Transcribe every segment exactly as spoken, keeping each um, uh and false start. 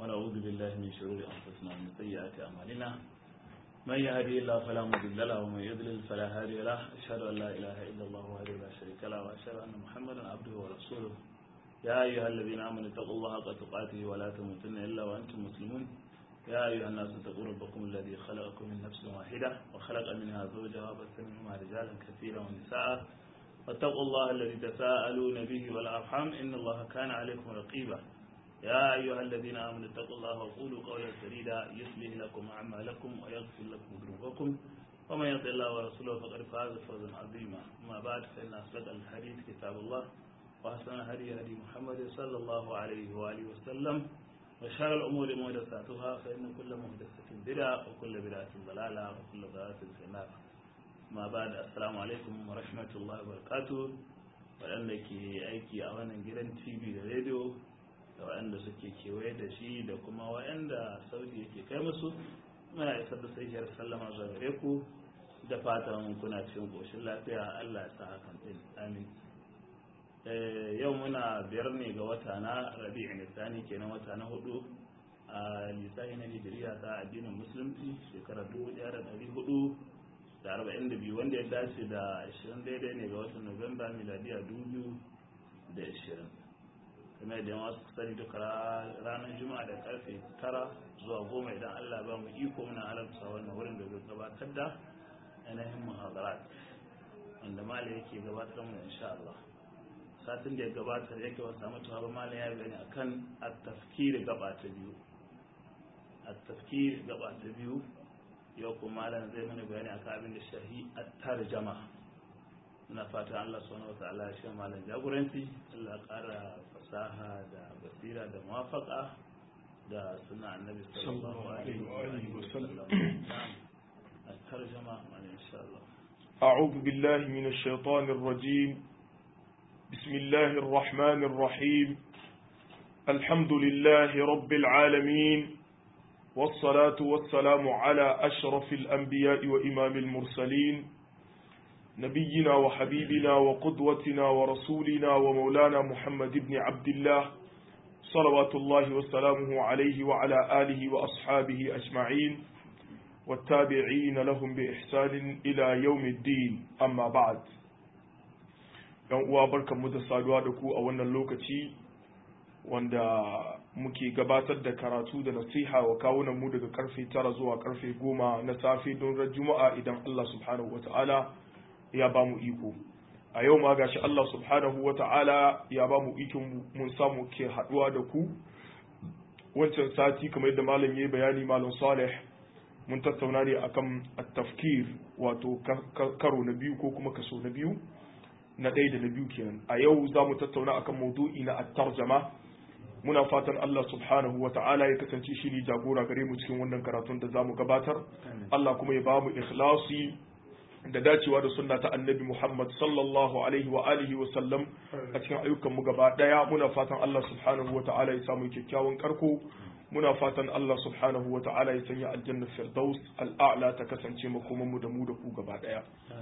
ونعوذ بالله من شرور أنفسنا ومن سيئات أعمالنا من يهدي الله فلا مضل له ومن يضلل فلا هادي له أشهد أن لا إله إلا الله وحده لا شريك له وأشهد أن محمدا عبده ورسوله يا أيها الذين آمنوا اتقوا الله حق تقاته ولا تموتن إلا وأنتم مسلمون يا أيها الناس اتقوا ربكم الذي خلقكم من نفس واحدة وخلق منها زوجها وبث منهما رجالا كثيرا ونساء واتقوا الله الذي تساءلون به والأرحام إن الله كان عليكم رقيبا يا أيها الذين آمنوا اتقوا الله وقولوا قولا سديدا يصلح لكم أعمالكم ويغفر لكم ذنوبكم ومن يطع الله ورسوله فقد فاز فوزا عظيما أما بعد فإن أصدق الحديث كتاب الله وأحسن الهدي هدي محمد صلى الله عليه وآله وسلم وشر الأمور محدثاتها فإن كل محدثة بدعة وكل بدعة ضلالة وكل ضلالة في النار ما بعد السلام عليكم ورحمة الله وبركاته waɗanda ke aiki a wannan gidan T V da rediyo da waɗanda suke kewaye da shi da kuma waɗanda sauti yake kai musu muna isar da sahihiyar sallama zuwa gare ku da fatan kuna cikin ƙoshin lafiya Allah ya sa hakan din amin. Yau muna biyar ne ga wata na Rabi'in Thani kenan wata na hudu a lissafi na Hijiriya ta addinin Musulunci shekarar dubu ɗaya da ɗari hudu da arba'in da biyu wanda ya dace da ashirin daidai ne ga watan Nuwamba miladiya dubu da ashirin. Kuma da yawa su sani duka ranar Juma'a da karfe tara zuwa goma idan Allah ba mu iko muna halarta wannan wurin da zai gabatar da ainihin muhadarat wanda mala yake gabatar mu insha Allah. Satin da ya gabatar yake wa samu tuwa mala ya gani akan at-tafkir gaba ta biyu. At-tafkir gaba ta biyu yau kuma malam zai mana bayani akan abin da shahi at-tarjama. Muna fata Allah subhanahu wataala ya shi malam jagoranci, Allah ƙara fasaha da basira da muwafaqa da sunna annabi sallallahu alaihi wa sallam. At-tarjama malam insha Allah. أعوذ بالله من الشيطان الرجيم بسم الله الرحمن الرحيم الحمد لله رب العالمين والصلاة والسلام على أشرف الأنبياء وإمام المرسلين نبينا وحبيبنا وقدوتنا ورسولنا ومولانا محمد بن عبد الله صلوات الله وسلامه عليه وعلى آله وأصحابه أجمعين والتابعين لهم بإحسان إلى يوم الدين أما بعد uwa barkanmu da saduwa da ku a wannan lokaci wanda muke gabatar da karatu da nasiha wa kawunan mu daga karfe tara zuwa karfe goma na safe don ran juma'a idan Allah subhanahu wata'ala ya ba mu iko a yau ma gashi Allah subhanahu wata'ala ya ba mu ikon mun samu ke haduwa da ku wancan sati kamar yadda malam yayi bayani malam Saleh mun tattauna ne akan at-tafkir wato karo na biyu ko kuma kaso na biyu na ɗaya da na biyu kenan a yau za mu tattauna akan maudu'i na at-tarjama muna fatan Allah subhanahu wa ta'ala ya kasance shi ne jagora gare mu cikin wannan karatun da za mu gabatar Allah kuma ya ba mu ikhlasi da dacewa da sunna ta annabi Muhammad sallallahu alaihi wa alihi wa sallam a cikin ayyukan mu gaba daya muna fatan Allah subhanahu wa ta'ala ya samu kyakkyawan karko muna fatan Allah subhanahu wa ta'ala ya sanya aljanna firdaus al'a'la ta kasance makoman mu da mu da ku gaba daya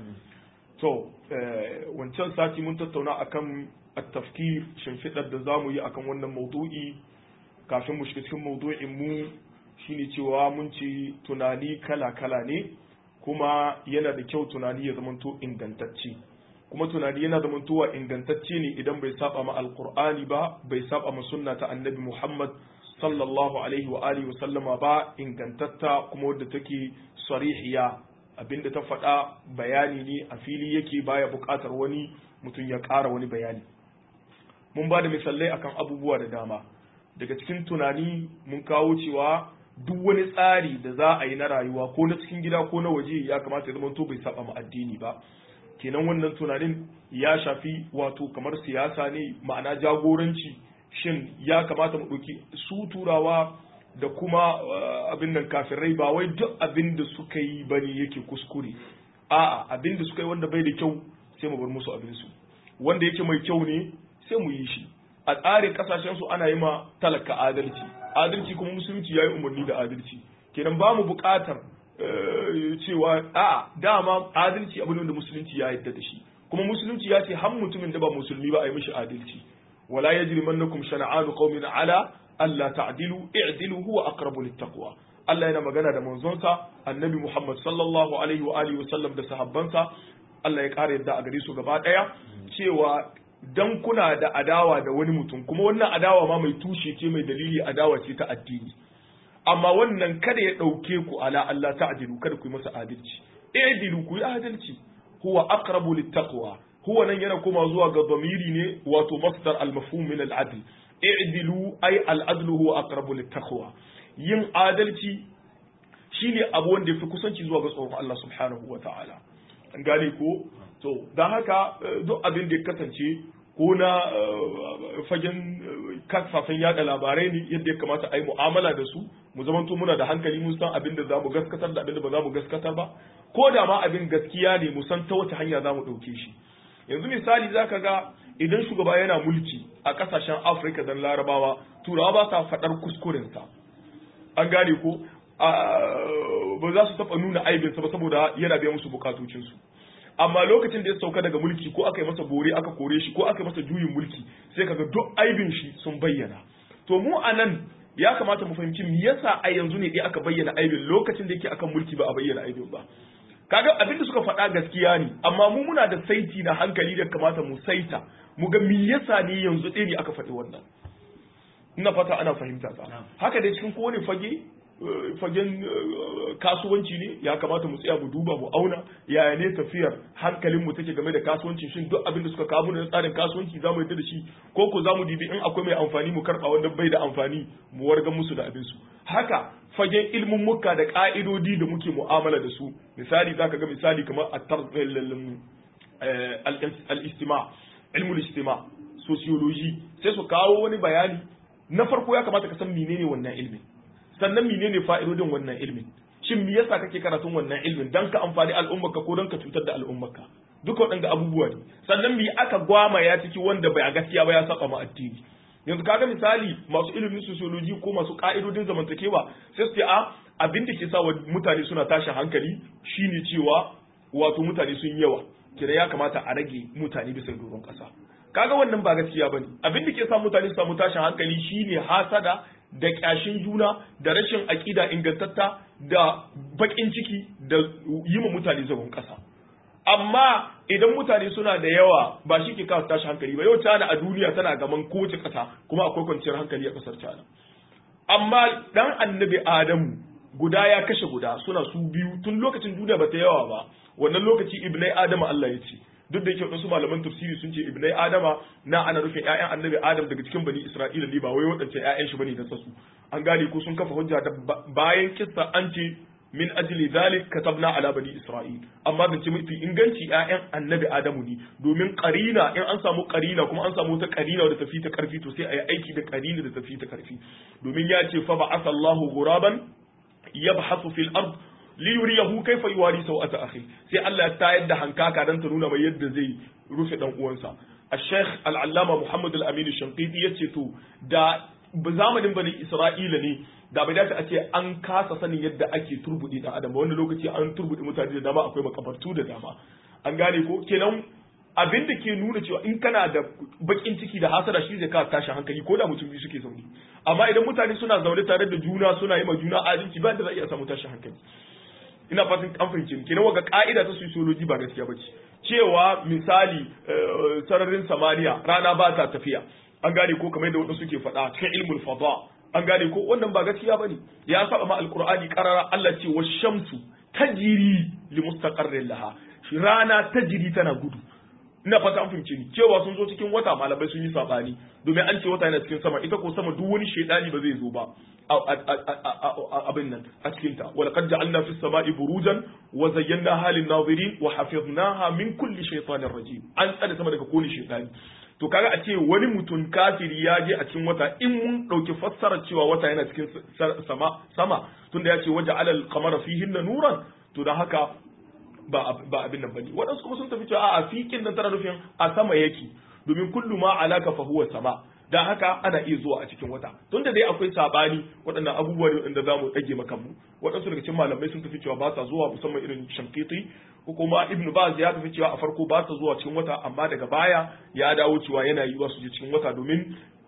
to wancan sati mun tattauna akan at-tafkir shimfidar da zamu yi akan wannan maudu'i kafin mu shiga cikin maudu'in mu shine cewa mun ce tunani kala-kala ne kuma yana da kyau tunani ya zamanto ingantacce kuma tunani yana zamantowa ingantacce ne idan bai saba ma alqur'ani ba bai saba ma sunna ta annabi Muhammad sallallahu alaihi wa alihi wa sallama ba ingantatta kuma wadda take sarihiya abinda ta faɗa bayani ne a fili yake baya buƙatar wani mutum ya ƙara wani bayani mun ba da misalai akan abubuwa da dama daga cikin tunani mun kawo cewa duk wani tsari da za a yi na rayuwa ko na cikin gida ko na waje ya kamata ya zama to bai saba ma addini ba kenan wannan tunanin ya shafi wato kamar siyasa ne ma'ana jagoranci shin ya kamata mu ɗauki su turawa da kuma abin nan kafirai ba wai duk abin da suka yi bane yake kuskure a'a abin da suka yi wanda bai da kyau sai mu bar musu abin su wanda yake mai kyau ne sai mu yi shi a tsarin kasashen su ana yi ma talaka adalci adalci kuma musulunci yayi umarni da adalci kenan ba mu buƙatar cewa a'a dama adalci abin da musulunci ya yarda da shi kuma musulunci ya ce har mutumin da ba musulmi ba a yi mishi adalci wala yajrimannakum shana'anu qaumin ala alla ta'dilu i'dilu huwa aqrabu littaqwa Allah yana magana da manzonsa annabi Muhammad sallallahu alaihi wa alihi wa sallam da sahabbansa Allah ya kare yadda a gare su gaba daya cewa dan kuna da adawa da wani mutum kuma wannan adawa ma mai tushe ce mai dalili adawa ce ta addini amma wannan kada ya dauke ku ala Allah ta'dilu kada ku yi masa adalci i'dilu ku yi adalci huwa aqrabu littaqwa huwa nan yana koma zuwa ga dhamiri ne wato masdar al-mafhum min al-adl i'dilu ay al-adl huwa aqrabu littaqwa yin adalci shine abu wanda yafi kusanci zuwa ga tsoron Allah subhanahu wa ta'ala an gane ko to dan haka duk abin da ya kasance ko na fagen kafafen yada labarai ne yadda ya kamata a yi mu'amala da su mu zamanto muna da hankali mun san abin da za mu gaskatar da abin da ba za mu gaskatar ba ko da ma abin gaskiya ne mu san ta wace hanya za mu ɗauke shi yanzu misali za ka ga idan shugaba yana mulki a ƙasashen afirka da larabawa turawa ba sa faɗar kuskurensa an gane ko ba za su taɓa nuna aibinsa ba saboda yana biya musu bukatocinsu amma lokacin da ya sauka daga mulki ko aka yi masa bore aka kore shi ko aka yi masa juyin mulki sai kaga duk aibin shi sun bayyana to mu a nan ya kamata mu fahimci me yasa a yanzu ne dai aka bayyana aibin lokacin da yake akan mulki ba a bayyana aibin ba kaga abin da suka faɗa gaskiya ne amma mu muna da saiti na hankali da kamata mu saita mu ga me yasa ne yanzu ɗaya ne aka faɗi wannan ina fata ana fahimta ta haka dai cikin kowane fage fagen kasuwanci ne ya kamata mu tsaya mu duba mu auna yaya ne tafiyar hankalin mu take game da kasuwanci shin duk abin da suka kawo na tsarin kasuwanci zamu yarda da shi ko ko zamu dibi in akwai mai amfani mu karba wanda bai da amfani mu warga musu da abin su haka fagen ilmin muka da ka'idodi da muke mu'amala da su misali zaka ga misali kamar al-istima ilmul istima sociology sai su kawo wani bayani na farko ya kamata ka san menene wannan ilmin sannan menene fa'idodin wannan ilmin shin me yasa kake karatun wannan ilmin dan ka amfani al'ummarka ko dan ka cutar da al'ummarka duka waɗanda abubuwa ne sannan me aka gwama ya ciki wanda bai a gaskiya ba ya saba ma addini yanzu kaga misali masu ilimin sociology ko masu ka'idodin zamantakewa sai su ce a abin da ke sa mutane suna tashin hankali shine cewa wato mutane sun yawa kira ya kamata a rage mutane bisa doron ƙasa kaga wannan ba gaskiya bane abin da ke sa mutane su samu tashin hankali shine hasada da kyashin juna da rashin aƙida ingantatta da baƙin ciki da yi ma mutane zagon ƙasa amma idan mutane suna da yawa ba shi ke kawo tashi hankali ba yau China a duniya tana gaban kowace ƙasa kuma akwai kwanciyar hankali a ƙasar China amma dan annabi Adamu guda ya kashe guda suna su biyu tun lokacin duniya ba ta yawa ba wannan lokaci ibnai Adamu Allah ya ce duk da yake wasu malaman tafsiri sun ce ibnai Adama na ana rufe ƴaƴan annabi Adam daga cikin bani Isra'ila ne ba wai waɗance ƴaƴan shi bane da sasu an gane ko sun kafa hujja da bayan kissa an ce min ajli zalik katabna ala bani Isra'il amma zance mafi inganci ƴaƴan annabi Adamu ne domin qarina in an samu qarina kuma an samu ta qarina da tafi ta karfi to sai ayi aiki da qarina da tafi ta karfi domin ya ce fa ba'atha Allahu ghuraban yabhathu fil ard liyuriyahu kaifa yuwari sawata akhi sai Allah ya tayar da hankaka dan ta nuna mai yadda zai rufe dan uwansa al-Sheikh al-Allama Muhammad al-Amin al-Shanqiti yace to da zamanin bani Isra'ila ne da bai dace a ce an kasa sanin yadda ake turbudi da adam wani lokaci an turbudi mutane da dama akwai makabartu da dama an gane ko kenan abin da ke nuna cewa in kana da bakin ciki da hasada shi zai ka tashi hankali ko da mutum biyu suke zaune amma idan mutane suna zaune tare da juna suna yi ma juna adalci ba da za a iya samu tashi hankali ina fatan an fahimce ni kenan waga ka'ida ta sociology ba gaskiya bace cewa misali sararin samaniya rana ba ta tafiya an gane ko kamar yadda wadansu suke faɗa cikin ilmul fada an gane ko wannan ba gaskiya bane ya saba ma alqur'ani qarara Allah ce wash-shamsu tajri li mustaqarrin laha shi rana tajri tana gudu ina fata an fahimce ni cewa sun zo cikin wata malamai sun yi sabani domin an ce wata yana cikin sama ita ko sama duk wani shedani ba zai zo ba abin nan a cikin ta wal qad ja'alna fis sama'i burujan wa zayyanaha lin nazirin wa hafiznaha min kulli shaytanir rajim an tsare sama daga kowane shedani to kaga a ce wani mutum kafiri ya je a cikin wata in mun dauki fassarar cewa wata yana cikin sama sama tunda ya ce waja'ala al-qamara fihinna nuran to dan haka ba ba abin nan bane wadansu kuma sun tafi cewa a fikin nan tana nufin a sama yake domin kullu ma alaka fa huwa sama dan haka ana iya zuwa a cikin wata tunda dai akwai sabani waɗannan abubuwa ne wanda zamu dage maka mu wadansu daga cikin malamai sun tafi cewa ba sa zuwa musamman irin Shankiti ko kuma Ibn Baz ya tafi cewa a farko ba sa zuwa cikin wata amma daga baya ya dawo cewa yana yiwa su je cikin wata domin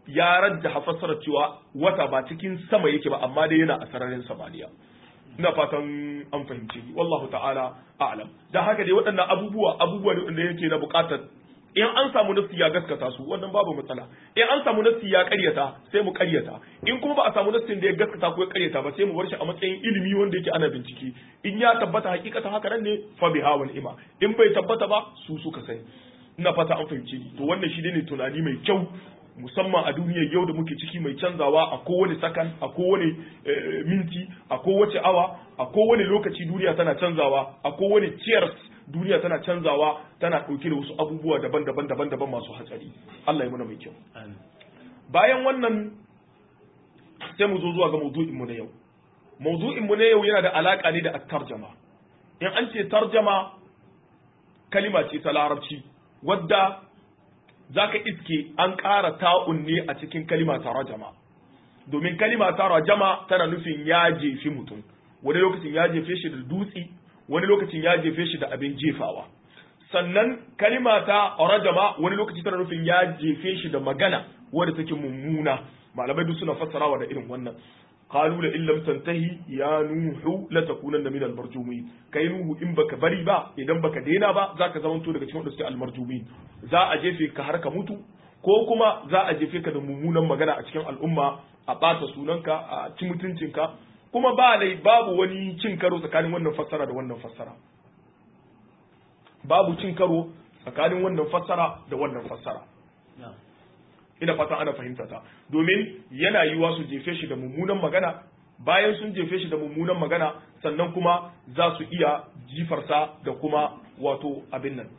ya rajjaha fassarar cewa wata ba cikin sama yake ba amma dai yana a sararin samaniya. Ina fatan an fahimce ni wallahu ta'ala a'lam. Dan haka dai waɗannan abubuwa abubuwa ne wanda yake na buƙatar in an samu nassi ya gaskata su wannan babu matsala, in an samu nassi ya ƙaryata sai mu ƙaryata, in kuma ba a samu nassin da ya gaskata ko ya ƙaryata ba sai mu bar shi a matsayin ilimi wanda yake ana bincike, in ya tabbata hakikatan haka nan ne fa biha wal ima, in bai tabbata ba su suka sani. Ina fata an fahimce ni to wannan shi ne tunani mai kyau musamman a duniyar yau da muke ciki mai canzawa a kowane sakan a kowane minti a kowace awa a kowane lokaci duniya tana canzawa a kowane cheers duniya tana canzawa tana ɗauke da wasu abubuwa daban-daban daban-daban masu hatsari. Allah ya muna mai kyau. Bayan wannan sai mu zo zuwa ga mawdu'in mu na yau. Mawdu'in mu na yau yana da alaka ne da at-tarjama. In an ce tarjama kalima ce ta larabci wadda zaka iske an ƙara ta'un ne a cikin kalima ta rajama. Domin kalima ta rajama tana nufin ya jefi mutum. Wani lokacin ya jefe shi da dutse, wani lokacin ya jefe shi da abin jefawa. Sannan kalima ta rajama wani lokaci tana nufin ya jefe shi da magana wadda take mummuna. Malamai duk suna fassarawa da irin wannan. qalu la illam tantahi ya nuhu la takunanna min al-marjumin, kai nuhu in baka bari ba, idan baka daina ba zaka zamanto daga cikin wanda suke al-marjumin, za a jefe ka har ka mutu ko kuma za a jefe ka da mummunan magana a cikin al'umma, a ɓata sunanka, a ci mutuncinka, kuma ba lai babu wani cin karo tsakanin wannan fassara da wannan fassara, babu cin karo tsakanin wannan fassara da wannan fassara. Ina fatan ana fahimta ta, domin yana yiwa su jefe shi da mummunan magana, bayan sun jefe shi da mummunan magana sannan kuma za su iya jifarsa da kuma wato abin nan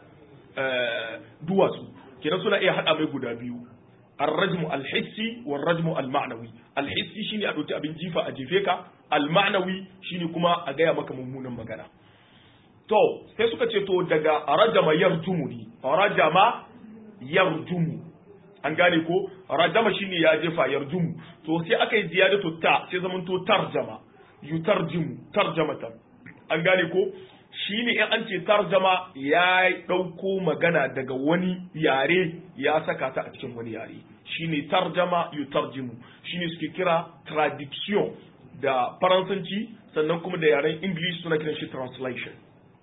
duwatsu, kenan suna iya haɗa mai guda biyu, الرجم الحسي والرجم المعنوي. الحسي shine a dauki abin jifa a jefe ka, al-ma'nawi shine kuma a gaya maka mummunan magana. To sai suka ce to daga rajama yarjumu ni, rajama yarjumu, an gane ko rajama shine ya jefa yarjumu, to sai aka yi ziyadatu ta sai zaman to tarjama, yutarjimu tarjamatan, an gane ko shine in an ce tarjama ya dauko magana daga wani yare ya saka ta a cikin wani yare, shine tarjama yutarjimu, shine suke kira traduction da faransanci, sannan kuma da yaren English suna kiran shi translation.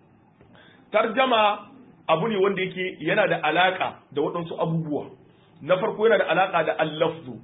Tarjama abu ne wanda yake yana da alaka da waɗansu abubuwa. Na farko yana da alaka da al-lafzu,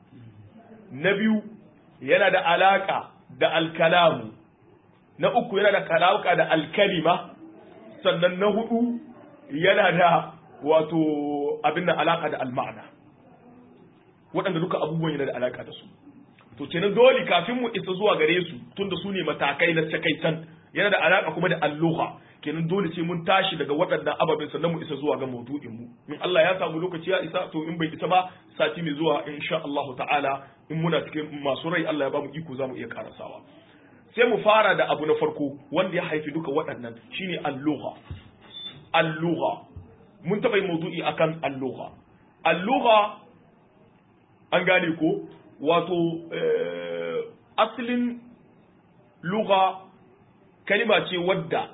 na biyu yana da alaka da al-kalamu, na uku yana da alaka da al-kalima, sannan na hudu yana da wato abin da alaka da al-ma'na. Waɗanda duka abubuwan yana da alaka da su. To kenan dole kafin mu isa zuwa gare su, tunda su ne matakai na takaitan, yana da alaka kuma da al-lugha. Kenan dole sai mun tashi daga waɗannan ababen sannan mu isa zuwa ga maudu'in mu. In Allah ya samu lokaci ya isa, to in bai isa ba sati mai zuwa insha Allah ta'ala in muna cikin masu rai Allah ya ba mu iko za mu iya karasawa. Sai mu fara da abu na farko wanda ya haifi duka waɗannan shine al-lugha. Al-lugha mun taɓa yin maudu'i akan al-lugha. Al-lugha an gane ko wato asalin lugha kalima ce wadda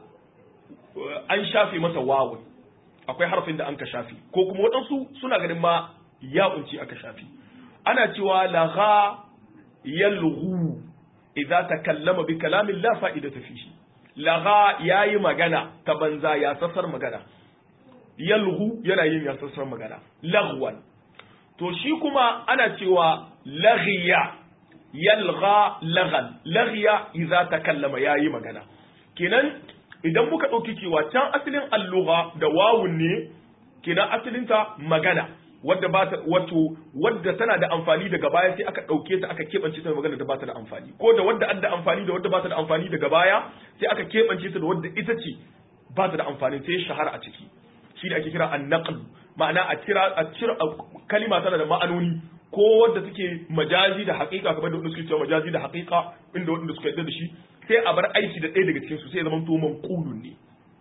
an shafe masa wawun, akwai harfin da an ka shafe, ko kuma waɗansu suna ganin ma ya'unci aka shafe. Ana cewa lagha yalghu idza takallama bi kalamin la fa'idata fihi. Lagha yayi magana ta banza, ya sassar magana. Yalghu yana yin ya sassar magana, laghwan. To shi kuma ana cewa laghiya yalgha laghan, laghiya idza takallama yayi magana. Kenan idan muka ɗauki cewa can asalin al-lugha da wawun ne, kenan asalinta magana wadda ba ta wato wadda tana da amfani daga baya sai aka ɗauke ta aka keɓance ta da magana da ba ta da amfani, ko da wadda adda amfani da wadda ba ta da amfani daga baya sai aka keɓance ta da wadda ita ce ba ta da amfani sai shahara a ciki. Shi ne ake kira an-naql, ma'ana a kira a cira kalima tana da ma'anoni, ko wadda take majazi da haƙiƙa kamar da wanda suke cewa majazi da haƙiƙa inda wanda suka yarda da shi, sai a bar aiki da ɗaya daga cikin su sai ya zama to manqulun ne.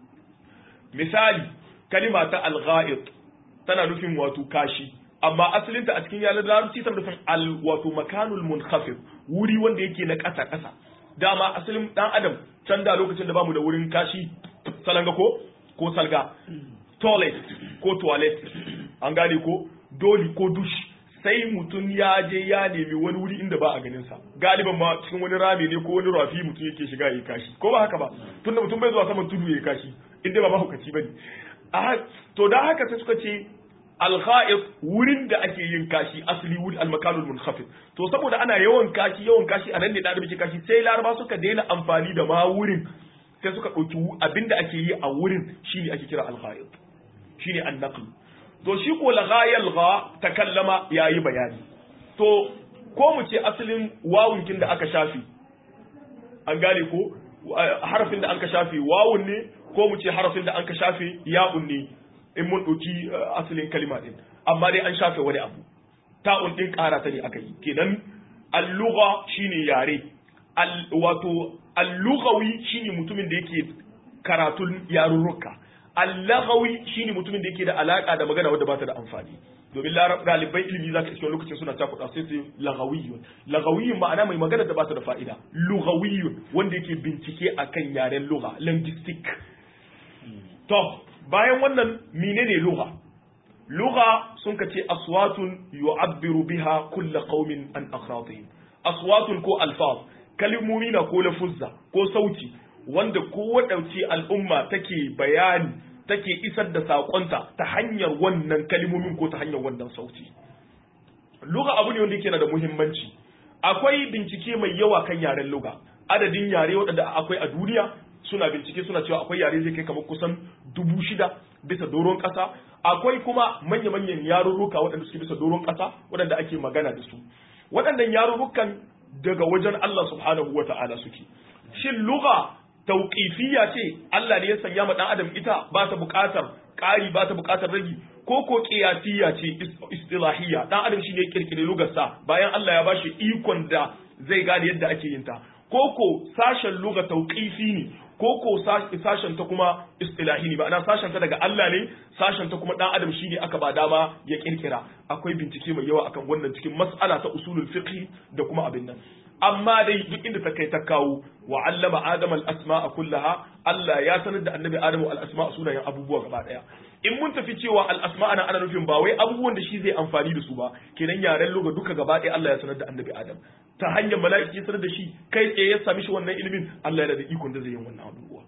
Misali kalima ta al-gha'it tana nufin wato kashi, amma asalin ta a cikin yalan larabci tana nufin al wato makanul munkhafid, wuri wanda yake na ƙasa ƙasa. Dama asalin dan adam can da lokacin da bamu da wurin kashi, salanga ko ko salga, toilet ko toilet, an gane ko doli ko dush, sai mutum ya je ya nemi wani wuri inda ba a ganin sa galiban ma cikin wani rami ne ko wani rafi mutum yake shiga yayi kashi ko ba haka ba tunda mutum bai zuwa saman tudu yayi kashi inda ba mahaukaci bane a to da haka sai suka ce al-gha'id wurin da ake yin kashi asli wuri al-makanul munkhafid to saboda ana yawan kashi yawan kashi anan ne da muke kashi sai laraba suka daina amfani da ma wurin sai suka dauki abinda ake yi a wurin shine ake kira al-gha'id shine an-naql to shi ko laghayal gha takallama yayi bayani to ko mu ce asalin wawun kin da aka shafi an gane ko harafin da anka shafi wawun ne ko mu ce harafin da anka shafi ya'un ne in mun dauki asalin kalima din amma dai an shafe wani abu ta'un din ƙara ta ne aka yi kenan al-lugha shine yare wato al-lughawi shine mutumin da yake karatun yarurruka al-laghawi shine mutumin da yake da alaka da magana wadda ba ta da amfani domin galibai ilimi zaka iske lokacin suna cakuɗa sai su laghawiyyun laghawiyyun ma'ana mai magana da ba ta da fa'ida lughawiyyun wanda yake bincike akan yaren lugha linguistic to bayan wannan menene lugha lugha sun kace aswatun yu'abbiru biha kullu qaumin an akhratihim aswatun ko alfaz kalmomi na ko lafuzza ko sauti wanda kowaɗauce al'umma take bayani take isar da saƙonta ta hanyar wannan kalmomin ko ta hanyar wannan sauti. Luga abu ne wanda yake na da muhimmanci. Akwai bincike mai yawa kan yaren luga. Adadin yare waɗanda akwai a duniya suna bincike suna cewa akwai yare zai kai kamar kusan dubu shida bisa doron ƙasa. Akwai kuma manya-manyan yarurruka waɗanda suke bisa doron ƙasa waɗanda ake magana da su. Waɗannan yarurrukan daga wajen Allah subhanahu wa ta'ala suke. Shin luga tauqifiyya ce Allah ne ya sanya ma dan adam ita ba ta buƙatar ƙari ba ta buƙatar ragi ko ko qiyasiyya ce istilahiyya dan adam shine kirkire lugarsa bayan Allah ya bashi ikon da zai gane yadda ake yin ta ko ko sashen luga tauqifi ne ko ko sashen ta kuma istilahi ne ma'ana sashen ta daga Allah ne sashen ta kuma dan adam shine aka ba dama ya kirkira akwai bincike mai yawa akan wannan cikin mas'ala ta usulul fiqh da kuma abin nan amma dai duk inda ta kai ta kawo wa allama adama al-asma'a kullaha Allah ya sanar da annabi adamu al-asma'a sunayen abubuwa gaba daya in mun tafi cewa al-asma'a na ana nufin ba wai abubuwan da shi zai amfani da su ba kenan yaren loga duka gaba daya Allah ya sanar da annabi adam ta hanyar mala'iki ya sanar da shi kai tsaye ya sami shi wannan ilimin Allah yana da ikon da zai yi wannan abubuwa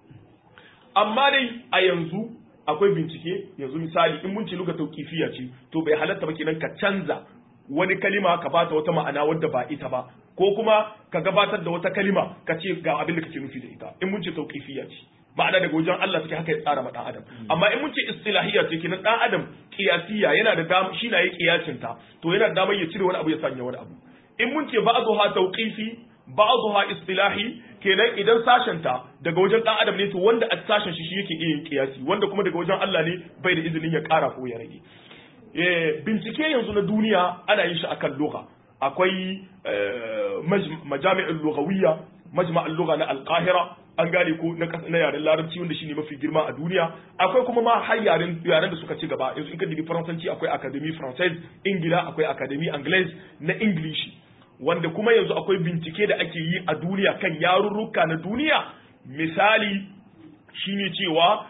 amma dai a yanzu akwai bincike yanzu misali in mun ce luga tauqifiyya ce to bai halatta ba kenan ka canza wani kalima ka bata wata ma'ana wadda ba ita ba ko kuma ka gabatar da wata kalima ka ce ga abin da kake nufi da ita in mun ce tauqifiyya ce ma'ana daga wajen Allah take haka ya tsara ma dan adam amma in mun ce istilahiyya ce kenan dan adam qiyasiyya yana da dama shi na yi qiyasin ta to yana da damar ya cire wani abu ya sanya wani abu in mun ce ba'dha tauqifi ba'dha istilahi kenan idan sashen ta daga wajen dan adam ne to wanda a sashen shi shi yake yin qiyasi wanda kuma daga wajen Allah ne bai da izinin ya kara ko ya rage bincike yanzu na duniya ana yin shi akan lugha akwai majami'ul lughawiyya majma'ul lugha na al-Qahira an gane ko na yaren larabci wanda shine mafi girma a duniya akwai kuma ma har yaren yaren da suka ci gaba yanzu in ka dubi faransanci akwai académie française ingila akwai académie anglaise na english wanda kuma yanzu akwai bincike da ake yi a duniya kan yarurruka na duniya misali shine cewa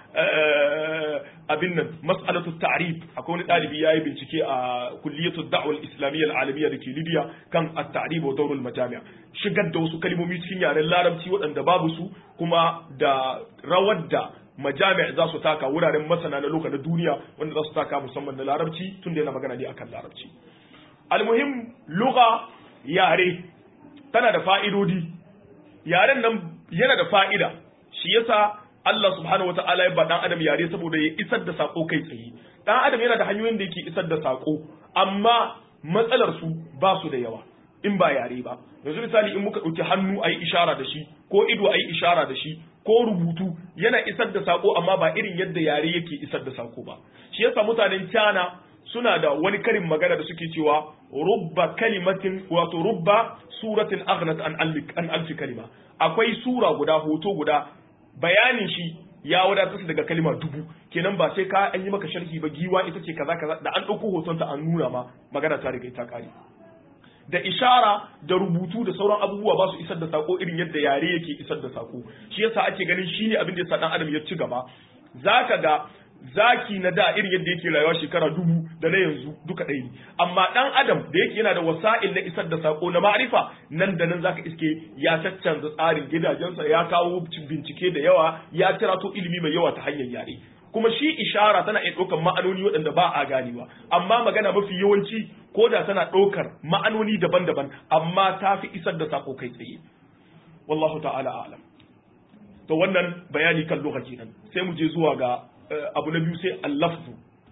abin nan mas'alatu ta'rif akwai wani dalibi yayi bincike a kulliyatu da'wa al-islamiyya al-alamiyya dake Libya kan at-ta'rif wa dawr al-majami' shigar da wasu kalmomi cikin yaren larabci waɗanda babu su kuma da rawar da majami' za su taka wuraren masana na lokacin duniya wanda za su taka musamman na larabci tunda yana magana ne akan larabci almuhim lugha yare tana da fa'idodi yaren nan yana da fa'ida shi yasa Allah subhanahu wata'ala ya ba dan adam yare saboda ya isar da sako kai tsaye dan adam yana da hanyoyin da yake isar da sako amma matsalar su ba su da yawa in ba yare ba yanzu misali in muka dauki hannu ayi ishara da shi ko ido ayi ishara da shi ko rubutu yana isar da sako amma ba irin yadda yare yake isar da sako ba shi yasa mutanen China suna da wani karin magana da suke cewa rubba kalimatin wato rubba suratin aghnat an alf an alf kalima akwai sura guda hoto guda bayanin shi ya wadatar daga kalima dubu kenan ba sai ka an yi maka sharhi ba giwa ita ce kaza kaza da an dauko hoton ta an nuna ma magana ta riga ta kare da ishara da rubutu da sauran abubuwa ba su isar da sako irin yadda yare yake isar da sako shi yasa ake ganin shine abin da yasa dan adam ya ci gaba zaka ga zaki na da irin yadda yake rayuwa shekara dubu da na yanzu duka ɗaya ne amma dan adam da yake yana da wasa'il na isar da sako na ma'rifa nan da nan zaka iske ya caccanza tsarin gidajensa ya kawo bincike da yawa ya tirato ilimi mai yawa ta hanyar yare kuma shi ishara tana iya ɗaukar ma'anoni waɗanda ba a ganewa amma magana mafi yawanci ko da tana ɗaukar ma'anoni daban-daban amma ta fi isar da sako kai tsaye wallahu ta'ala a'lam to wannan bayani kan lugha kenan sai mu je zuwa ga abu na biyu sai al-lafzu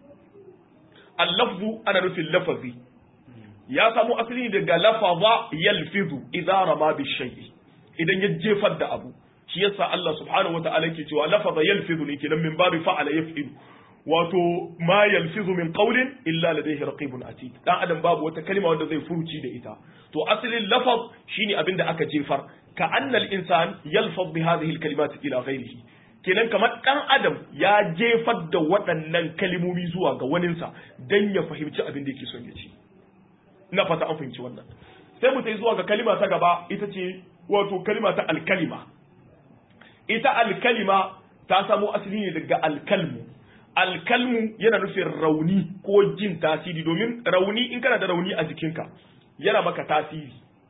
al-lafzu ana nufin lafazi ya samu asali daga lafaza yalfizu idza rama bi shay'i idan ya jefar da abu shi yasa Allah subhanahu wata'ala yake cewa lafaza yalfizu ne kenan min babi fa'ala yaf'ilu wato ma yalfizu min qawlin illa ladayhi raqibun atid dan adam babu wata kalma wanda zai furuci da ita to asalin lafaz shine abinda aka jefar ka annal insan yalfaz bi hadhihi alkalimat ila ghayrihi kenan kamar dan adam ya jefar da waɗannan kalmomi zuwa ga waninsa dan ya fahimci abin da yake son ya ci ina fata an fahimci wannan sai mu tai zuwa ga kalima ta gaba ita ce wato kalima ta alkalima ita alkalima ta samo asali ne daga alkalmu alkalmu yana nufin rauni ko jin tasiri domin rauni in kana da rauni a jikinka yana maka tasiri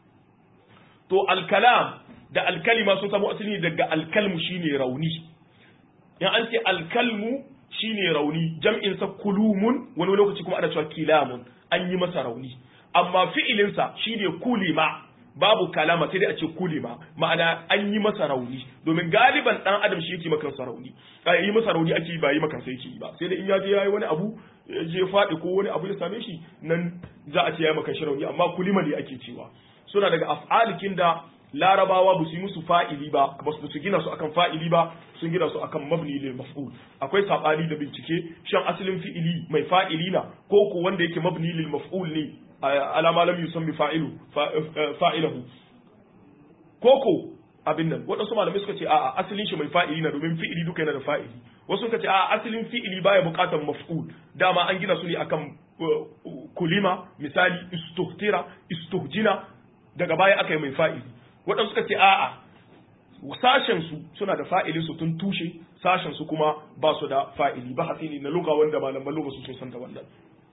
to alkalam da alkalima sun samo asali ne daga alkalmu shine rauni in an ce alkalmu shine rauni jam'in sa kulumun wani lokaci kuma ana cewa kilamun an yi masa rauni amma fi'ilin sa shine kulima babu kalama sai dai a ce kulima ma'ana an yi masa rauni domin galiban dan adam shi yake maka rauni ai yi masa rauni ake ba yi maka sai yake ba sai dai in ya je yayi wani abu je faɗi ko wani abu ya same shi nan za a ce ya maka shi rauni amma kulima ne ake cewa suna daga af'alikin da larabawa ba su yi musu fa'ili ba ba su gina su akan fa'ili ba sun gina su akan mabni lil maf'ul akwai sabani da bincike shan asalin fi'ili mai fa'ili na ko ko wanda yake mabni lil maf'ul ne alama lam yusammi fa'ilu fa'ilahu koko abin nan waɗansu malamai suka ce a'a asalin shi mai fa'ili na domin fi'ili duka yana da fa'ili wasu suka ce a'a asalin fi'ili baya buƙatar maf'ul dama an gina su ne akan kulima misali istuhtira istuhjina daga baya aka yi mai fa'ili waɗansu suka ce a'a sashen su suna da fa'ilin su tun tushe sashen su kuma ba su da fa'ili ba hasini na lugha wanda malaman lugha su sun san da wannan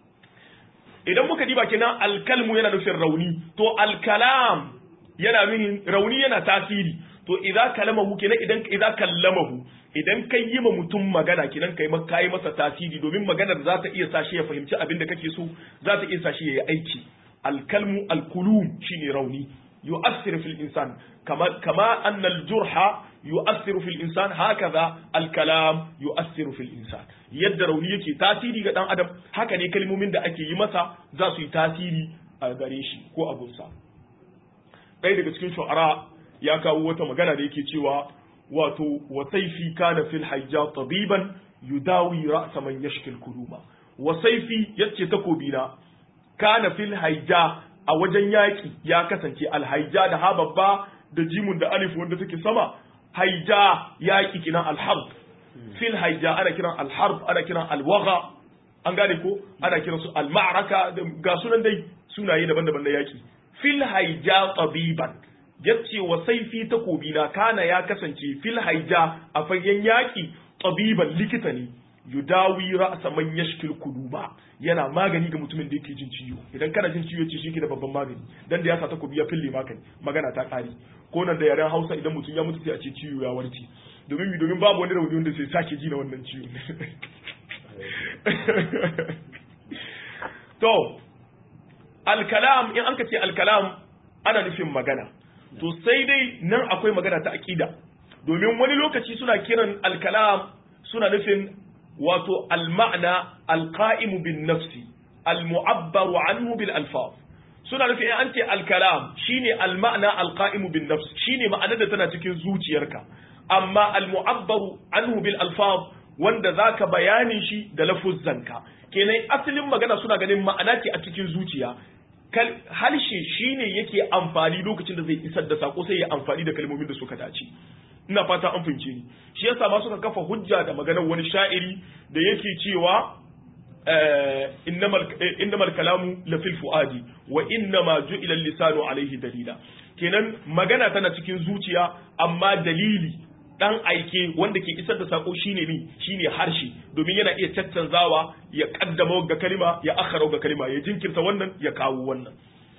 idan muka diba kenan alkalmu yana nufin rauni to alkalam yana nufin rauni yana tasiri to idan kalamahu kenan idan idan kallamahu idan kai yi ma mutum magana kenan kai kai masa tasiri domin maganar za ta iya sa shi ya fahimci abin da kake so za ta iya sa shi ya yi aiki alkalmu alkulum shine rauni yu'assiru fil insan kama kama anna aljurha yu'assiru fil insan hakaza alkalam yu'assiru fil insan yadda rauni yake tasiri ga dan adam haka ne kalmomin da ake yi masa za su yi tasiri a gare shi ko abunsa ɗaya daga cikin shu'ara ya kawo wata magana da yake cewa wato wa sayfi kana fil hajja tabiban yudawi ra'sa man yashkil kuluma wa sayfi yace takobina kana fil hajja a wajen yaki ya kasance al hajja da ha babba da jimun da alif wanda take sama hajja yaki kinan al harb fil hajja ana kiran al harb ana kiran al wagha an gane ko ana kiran su al ma'raka ga sunan dai sunaye daban-daban na yaki fil hajja tabiban yace wa saifi takobina kana ya kasance fil haija a fagen yaki tabiban likita ne yudawi ra'sa man yashkil kuduba yana magani ga mutumin da yake jin ciwo idan kana jin ciwo ce shi ke da babban magani dan da ya sa takobi ya fille maka magana ta kare ko nan da yaren Hausa idan mutum ya mutu sai a ce ciwo ya warke domin domin babu wani rauni wanda sai sake ji na wannan ciwo to al-kalam in an ka ce al-kalam ana nufin magana to sai dai nan akwai magana ta aqida domin wani lokaci suna kiran al-kalam suna nufin wato al-ma'na al-qa'imu bin nafsi al-mu'abbaru anhu bil alfaz suna nufin in an ce al-kalam shine al-ma'na al-qa'imu bin nafs shine ma'anar da tana cikin zuciyarka amma al-mu'abbaru anhu bil alfaz wanda zaka bayanin shi da lafuzzanka kenan asalin magana suna ganin ma'ana ce a cikin zuciya harshe shine yake amfani lokacin da zai isar da sako sai ya amfani da kalmomin da suka dace ina fata an fahimce ni shi yasa ma suka kafa hujja da maganar wani sha'iri da yake cewa innamal innamal kalamu la fil fuadi wa innama ju'ila al-lisanu alayhi dalila kenan magana tana cikin zuciya amma dalili dan aike wanda ke isar da sako shine mi shine harshe domin yana iya caccanzawa ya kaddama ga kalima ya akhara ga kalima ya jinkirta wannan ya kawo wannan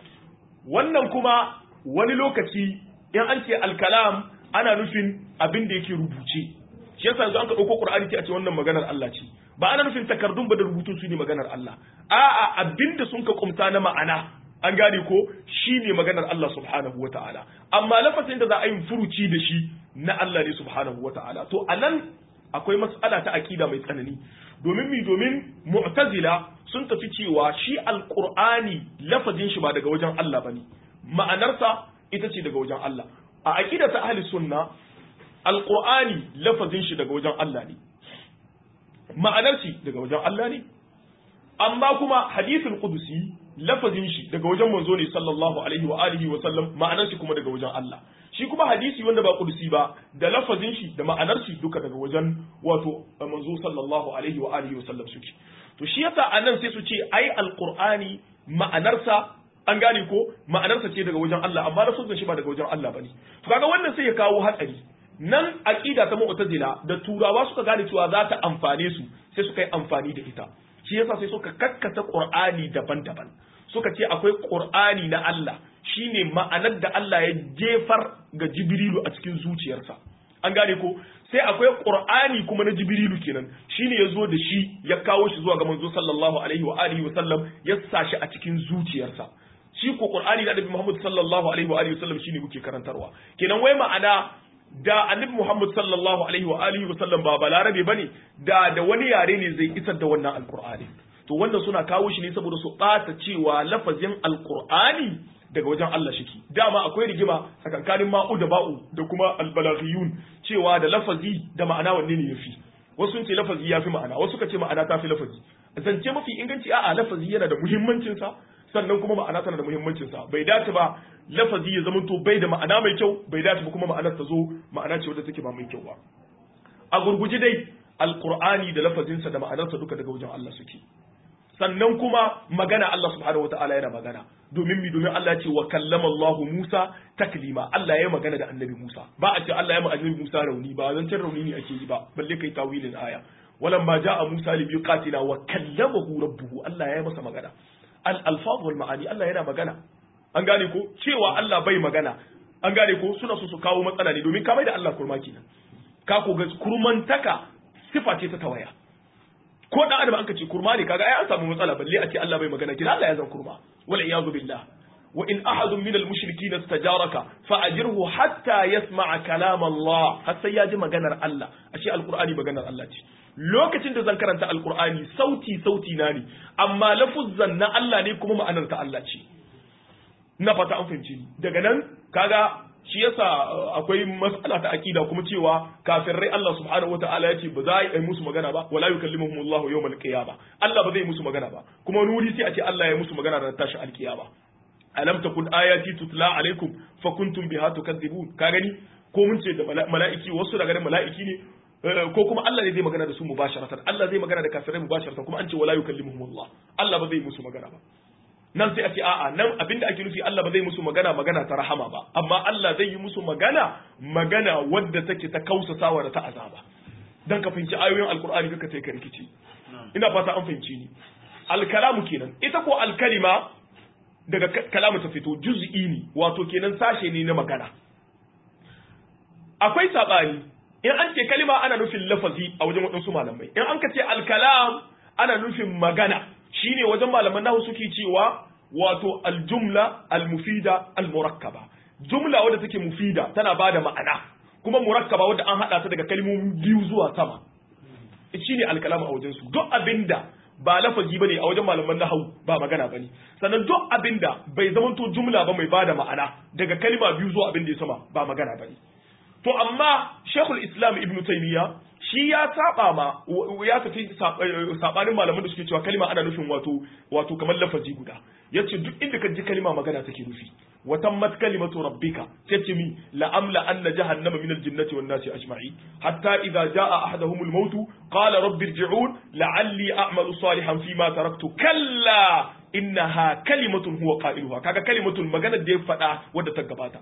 wannan kuma wani lokaci in an ce alkalam ana nufin abin da yake rubuce shi yasa yanzu an ka dauko qur'ani ce a ce wannan maganar Allah ce ba ana nufin takardun ba da rubutun su ne maganar Allah a'a abin da sun ka kumta na ma'ana an gane ko shi ne maganar Allah subhanahu wa ta'ala amma lafazin da za a yi furuci da shi na Allah ne subhanahu wa ta'ala to anan akwai mas'ala ta aqida mai tsanani domin mi domin mu'tazila sun tafi cewa shi alqur'ani lafazin shi ba daga wajen Allah bane ma'anarsa ita ce daga wajen Allah a aqida ta ahli sunna alqur'ani lafazin shi daga wajen Allah ne ma'anar shi daga wajen Allah ne amma kuma hadithul qudusi lafazin shi daga wajen manzo ne sallallahu alaihi wa alihi wa sallam ma'anar shi kuma daga wajen Allah shi kuma hadisi wanda ba qudusi ba da lafazin shi da ma'anar shi duka daga wajen wato manzo sallallahu alaihi wa alihi wa sallam suke to shi yasa anan sai su ce ai alqur'ani ma'anarsa an gane ko ma'anarsa ce daga wajen Allah amma lafazin shi ba daga wajen Allah bane to kaga wannan sai ya kawo hatsari nan aqida ta mu'tazila da turawa suka gane cewa za ta amfane su sai suka yi amfani da ita shi yasa sai suka kakkata qur'ani daban-daban suka ce akwai qur'ani na Allah shine ma'anar da Allah ya jefar ga jibrilu a cikin zuciyarsa an gane ko sai akwai qur'ani kuma na jibrilu kenan shine yazo da shi ya kawo shi zuwa ga manzo sallallahu alaihi wa alihi wa sallam ya sa shi a cikin zuciyarsa shi ko qur'ani da annabi Muhammad sallallahu alaihi wa alihi wa sallam shine muke karantarwa kenan wai ma'ana da annabi Muhammad sallallahu alaihi wa alihi wa sallam ba balarabe bane da da wani yare ne zai isar da wannan alqur'ani to wannan suna kawo shi ne saboda su bata cewa lafazin alqur'ani daga wajen Allah shiki dama akwai rigima tsakankanin ma'u da ba'u da kuma albalaghiyun cewa da lafazi da ma'ana wanne ne yafi wasu sun ce lafazi yafi ma'ana wasu suka ce ma'ana tafi lafazi zance mafi inganci a'a lafazi yana da muhimmancin sa sannan kuma ma'ana tana da muhimmancin sa bai dace ba lafazi ya zama to bai da ma'ana mai kyau bai dace ba kuma ma'anar ta zo ma'ana ce wadda take ba mai kyau ba a gurguje dai alqur'ani da lafazinsa da ma'anarsa duka daga wajen Allah suke sannan kuma magana Allah subhanahu wataala yana magana domin mi domin Allah ya ce wa kallama Allah Musa taklima Allah ya magana da annabi Musa ba a ce Allah ya ma annabi Musa rauni ba zancen rauni ne ake yi ba balle kai tawilin aya walamma jaa Musa li biqatina wa kallamahu rabbuhu Allah ya yi masa magana al alfaz wal ma'ani Allah yana magana an gane ko cewa Allah bai magana an gane ko suna so su kawo matsala ne domin ka mai da Allah kurma kenan ka ko ga kurmantaka sifa ce ta tawaya ko dan adam an ka ce kurma ne kaga ai an samu matsala balle a ce Allah bai magana kina Allah ya zan kurma wala iyazu billah wa in ahadun min al-mushrikeena istajaraka fa ajirhu hatta yasma'a kalam Allah har sai ya ji maganar Allah ashe alqur'ani maganar Allah ce lokacin da zan karanta alqur'ani sauti sauti na ne amma lafuzzan na Allah ne kuma ma'anar ta Allah ce na fata an fahimci ni daga nan kaga shi yasa akwai mas'ala ta aqida kuma cewa kafirai Allah subhanahu wataala yace ba za a yi musu magana ba wala yukallimuhumullahu yawmal qiyamah Allah ba zai musu magana ba kuma nuri sai a ce Allah ya musu magana da tashi alkiyama alam takun ayati tutla alaikum fa kuntum biha tukadzibun ka gani ko mun ce da mala'iki wasu daga ganin mala'iki ne ko kuma Allah ne zai magana da su mubasharatan Allah zai magana da kafirai mubasharatan kuma an ce wala yukallimuhumullah Allah ba zai musu magana ba nan sai a ce a'a nan abinda ake nufi Allah ba zai musu magana magana ta rahama ba amma Allah zai yi musu magana magana wadda take ta kausasawa da ta azaba dan ka fahimci ayoyin alqur'ani kaka sai ka rikici ina fata an fahimci ni alkalamu kenan ita ko alkalima daga kalamu ta fito juz'i ne wato kenan sashe ne na magana akwai sabani in an ce kalima ana nufin lafazi a wajen waɗansu malamai in an ka ce alkalam ana nufin magana shine wajen malaman nahu suke cewa wato aljumla almufida almurakkaba jumla wadda take mufida tana bada ma'ana kuma murakkaba wadda an hada ta daga kalmomi biyu zuwa sama shine alkalamu a wajen su duk abinda ba lafazi bane a wajen malaman nahu ba magana bane sannan duk abinda bai zamanto jumla ba mai bada ma'ana daga kalma biyu zuwa abinda ya sama ba magana bane to amma Sheikhul Islam Ibn Taymiyyah shi ya saba ma ya tafi sabanin malaman da suke cewa kalma ana nufin wato wato kamar lafazi guda yace duk inda ka ji kalma magana take nufi wa tammat kalimatu rabbika tace mi la amla anna jahannama min aljinnati wan nasi ajma'in hatta idha jaa ahaduhum almaut qala rabbi irji'un la'alli a'malu salihan fima taraktu kalla innaha kalimatun huwa qailuha kaga kalimatun magana da ya fada wadda ta gabata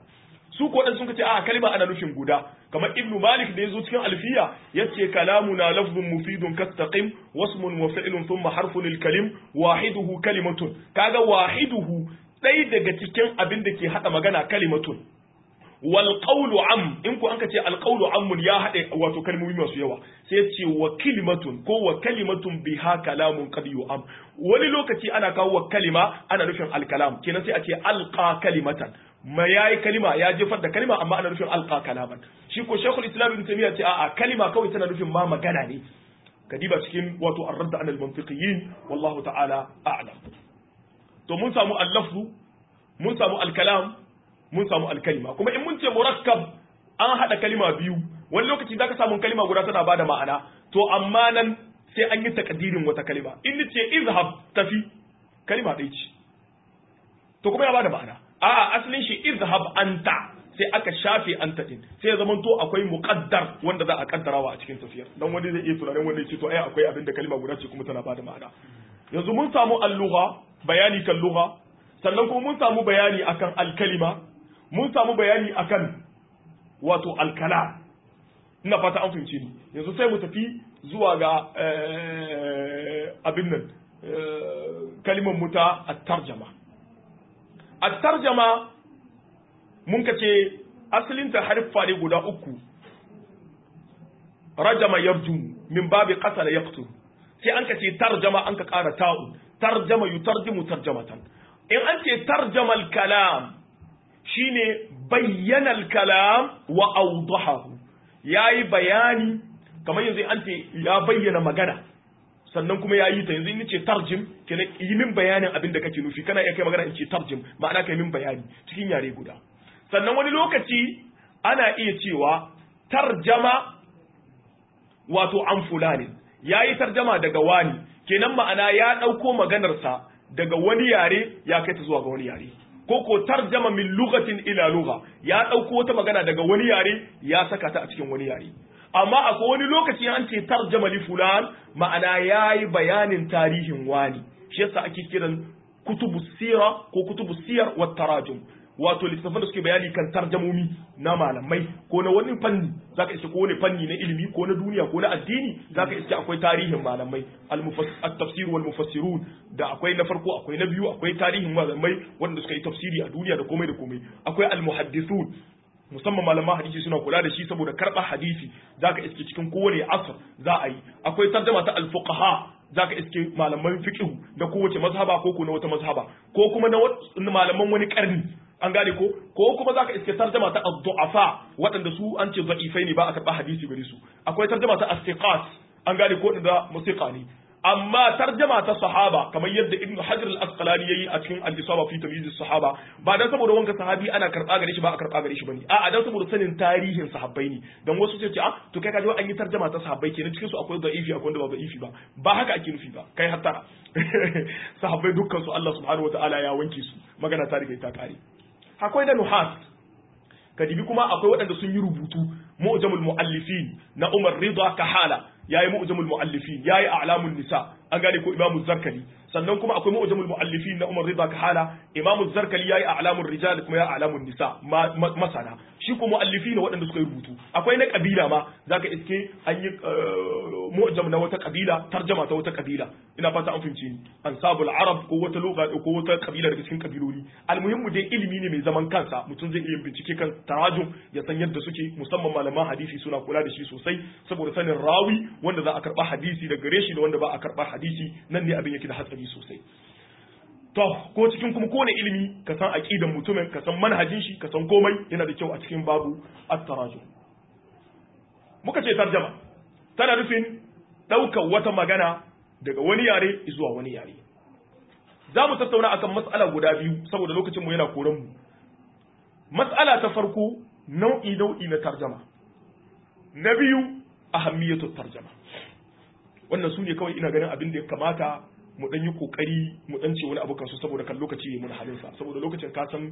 su ko dan sun ce a kalima ana nufin guda kamar ibnu malik da yazo cikin alfiya yace kalamuna lafzun mufidun kastaqim wasmun wa fi'lun thumma harfun al-kalim wahiduhu kalimatun kaga wahiduhu dai daga cikin abin da ke hada magana kalimatun wal qawlu am in ku anka ce al qawlu amun ya hade wato kalmomi masu yawa sai yace wa kalimatun ko wa kalimatun biha kalamun qad yu'am wani lokaci ana kawo wa kalima ana nufin al kalam kenan sai a ce alqa kalimatan ma yayi kalima ya jefar da kalima amma ana nufin alqa kalaman shi ko shaykhul islam ibn taymiya ce a'a kalima kawai tana nufin ma magana ne kadiba cikin wato ar-radd an al-mantiqiyyin wallahu ta'ala a'lam to mun samu al-lafzu mun samu al-kalam mun samu al-kalima kuma in mun ce murakkab an hada kalima biyu wani lokaci zaka samu kalima guda tana bada ma'ana to amma nan sai an yi takdirin wata kalima in ce izhab tafi kalima ɗaya ce to kuma ya bada ma'ana a'a asalin shi izhab anta sai aka shafe anta din sai ya zama to akwai muqaddar wanda za a kaddarawa a cikin tafiyar dan wani zai iya tunanin wanda yake to ai akwai abin da kalma guda ce kuma tana bada ma'ana yanzu mun samu al-lugha bayani kan lugha sannan kuma mun samu bayani akan al-kalima mun samu bayani akan wato al-kalam ina fata an fahimce ni yanzu sai mu tafi zuwa ga abin nan kalimar muta at-tarjama at-tarjama mun ka ce asalinta harfa ne guda uku rajama yarjum min babi qatala yaqtul sai an ka ce tarjama an ka ƙara ta'u tarjama yutarjimu tarjamatan in an ce tarjama al-kalam shine bayyana al-kalam wa awdahahu yayi bayani kamar yanzu an ce ya bayyana magana sannan kuma ya yi ta yanzu in ce tarjim kenan yi min bayanin abin da kake nufi kana iya kai magana in ce tarjim ma'ana kai min bayani cikin yare guda sannan wani lokaci ana iya cewa tarjama wato an fulani ya yi tarjama daga wani kenan ma'ana ya ɗauko maganarsa daga wani yare ya kai ta zuwa ga wani yare ko ko tarjama min lugatin ila lugha ya ɗauko wata magana daga wani yare ya saka ta a cikin wani yare amma akwai wani lokaci an ce tarjama li fulan ma'ana yayi bayanin tarihin wani shi yasa ake kiran kutubu sira ko kutubu siyar wa tarajum wato littafan da suke bayani kan tarjamomi na malamai ko na wani fanni zaka iske ko wani fanni na ilimi ko na duniya ko na addini zaka iske akwai tarihin malamai at-tafsir wal mufassirun da akwai na farko akwai na biyu akwai tarihin malamai wanda suka yi tafsiri a duniya da komai da komai akwai al-muhaddithun musamman malaman hadisi suna kula da shi saboda karɓar hadisi zaka iske cikin kowane asr za a yi akwai tarjuma ta al-fuqaha zaka iske malaman fiqh da kowace mazhaba ko ko na wata mazhaba ko kuma na malaman wani karni an gane ko ko kuma zaka iske tarjuma ta ad-du'afa waɗanda su an ce da'ifai ne ba a karɓa hadisi gare su akwai tarjuma ta as-siqat an gane ko da musiqa ne amma tarjama ta sahaba kamar yadda ibn hajar al-asqalani yayi a cikin al-isaba fi tamyiz as-sahaba ba dan saboda wanka sahabi ana karba gare shi ba a karba gare shi bane a'a dan saboda sanin tarihin sahabbai ne dan wasu sai ce ah to kai ka ji an yi tarjama ta sahabbai kenan cikin su akwai da'ifi akwai wanda ba da'ifi ba ba haka ake nufi ba kai hatta sahabbai dukkan su Allah subhanahu wataala ya wanke su magana ta riga ta kare akwai da nuhat kadibi kuma akwai waɗanda sun yi rubutu mu'jamul muallifin na Umar Ridha Kahala yayi mu'jamul muallifin yayi a'lamun nisa an gane ko Imam Zarkali sannan kuma akwai mu'jamul muallifin na Umar Ridha Kahala Imam Zarkali yayi a'lamun rijal kuma yayi a'lamun nisa masana shi ko muallifin waɗanda suka yi rubutu akwai na kabila ma zaka iske an yi mu'jam na wata kabila tarjama ta wata kabila ina fata an fahimci ni ansabul arab ko wata lugha ko wata kabila daga cikin kabiloli almuhimmu dai ilimi ne mai zaman kansa mutum zai iya bincike kan tarajum ya san yadda suke musamman malaman hadisi suna kula da shi sosai saboda sanin rawi wanda za a karba hadisi daga gare shi da wanda ba a karba hadisi nan ne abin yake da hatsari sosai to ko cikin kuma kowane ilimi ka san aqidan mutumin ka san manhajin shi ka san komai yana da kyau a cikin babu at-tarajum muka ce tarjama tana nufin daukar wata magana daga wani yare zuwa wani yare za mu tattauna akan mas'ala guda biyu saboda lokacin mu yana koran mu mas'ala ta farko nau'i nau'i na tarjama na biyu ahammiyatu tarjama wannan su ne kawai ina ganin abin da ya kamata mu dan yi kokari mu dan ce wani abu kansu saboda kan lokaci mun halin sa saboda lokacin ka san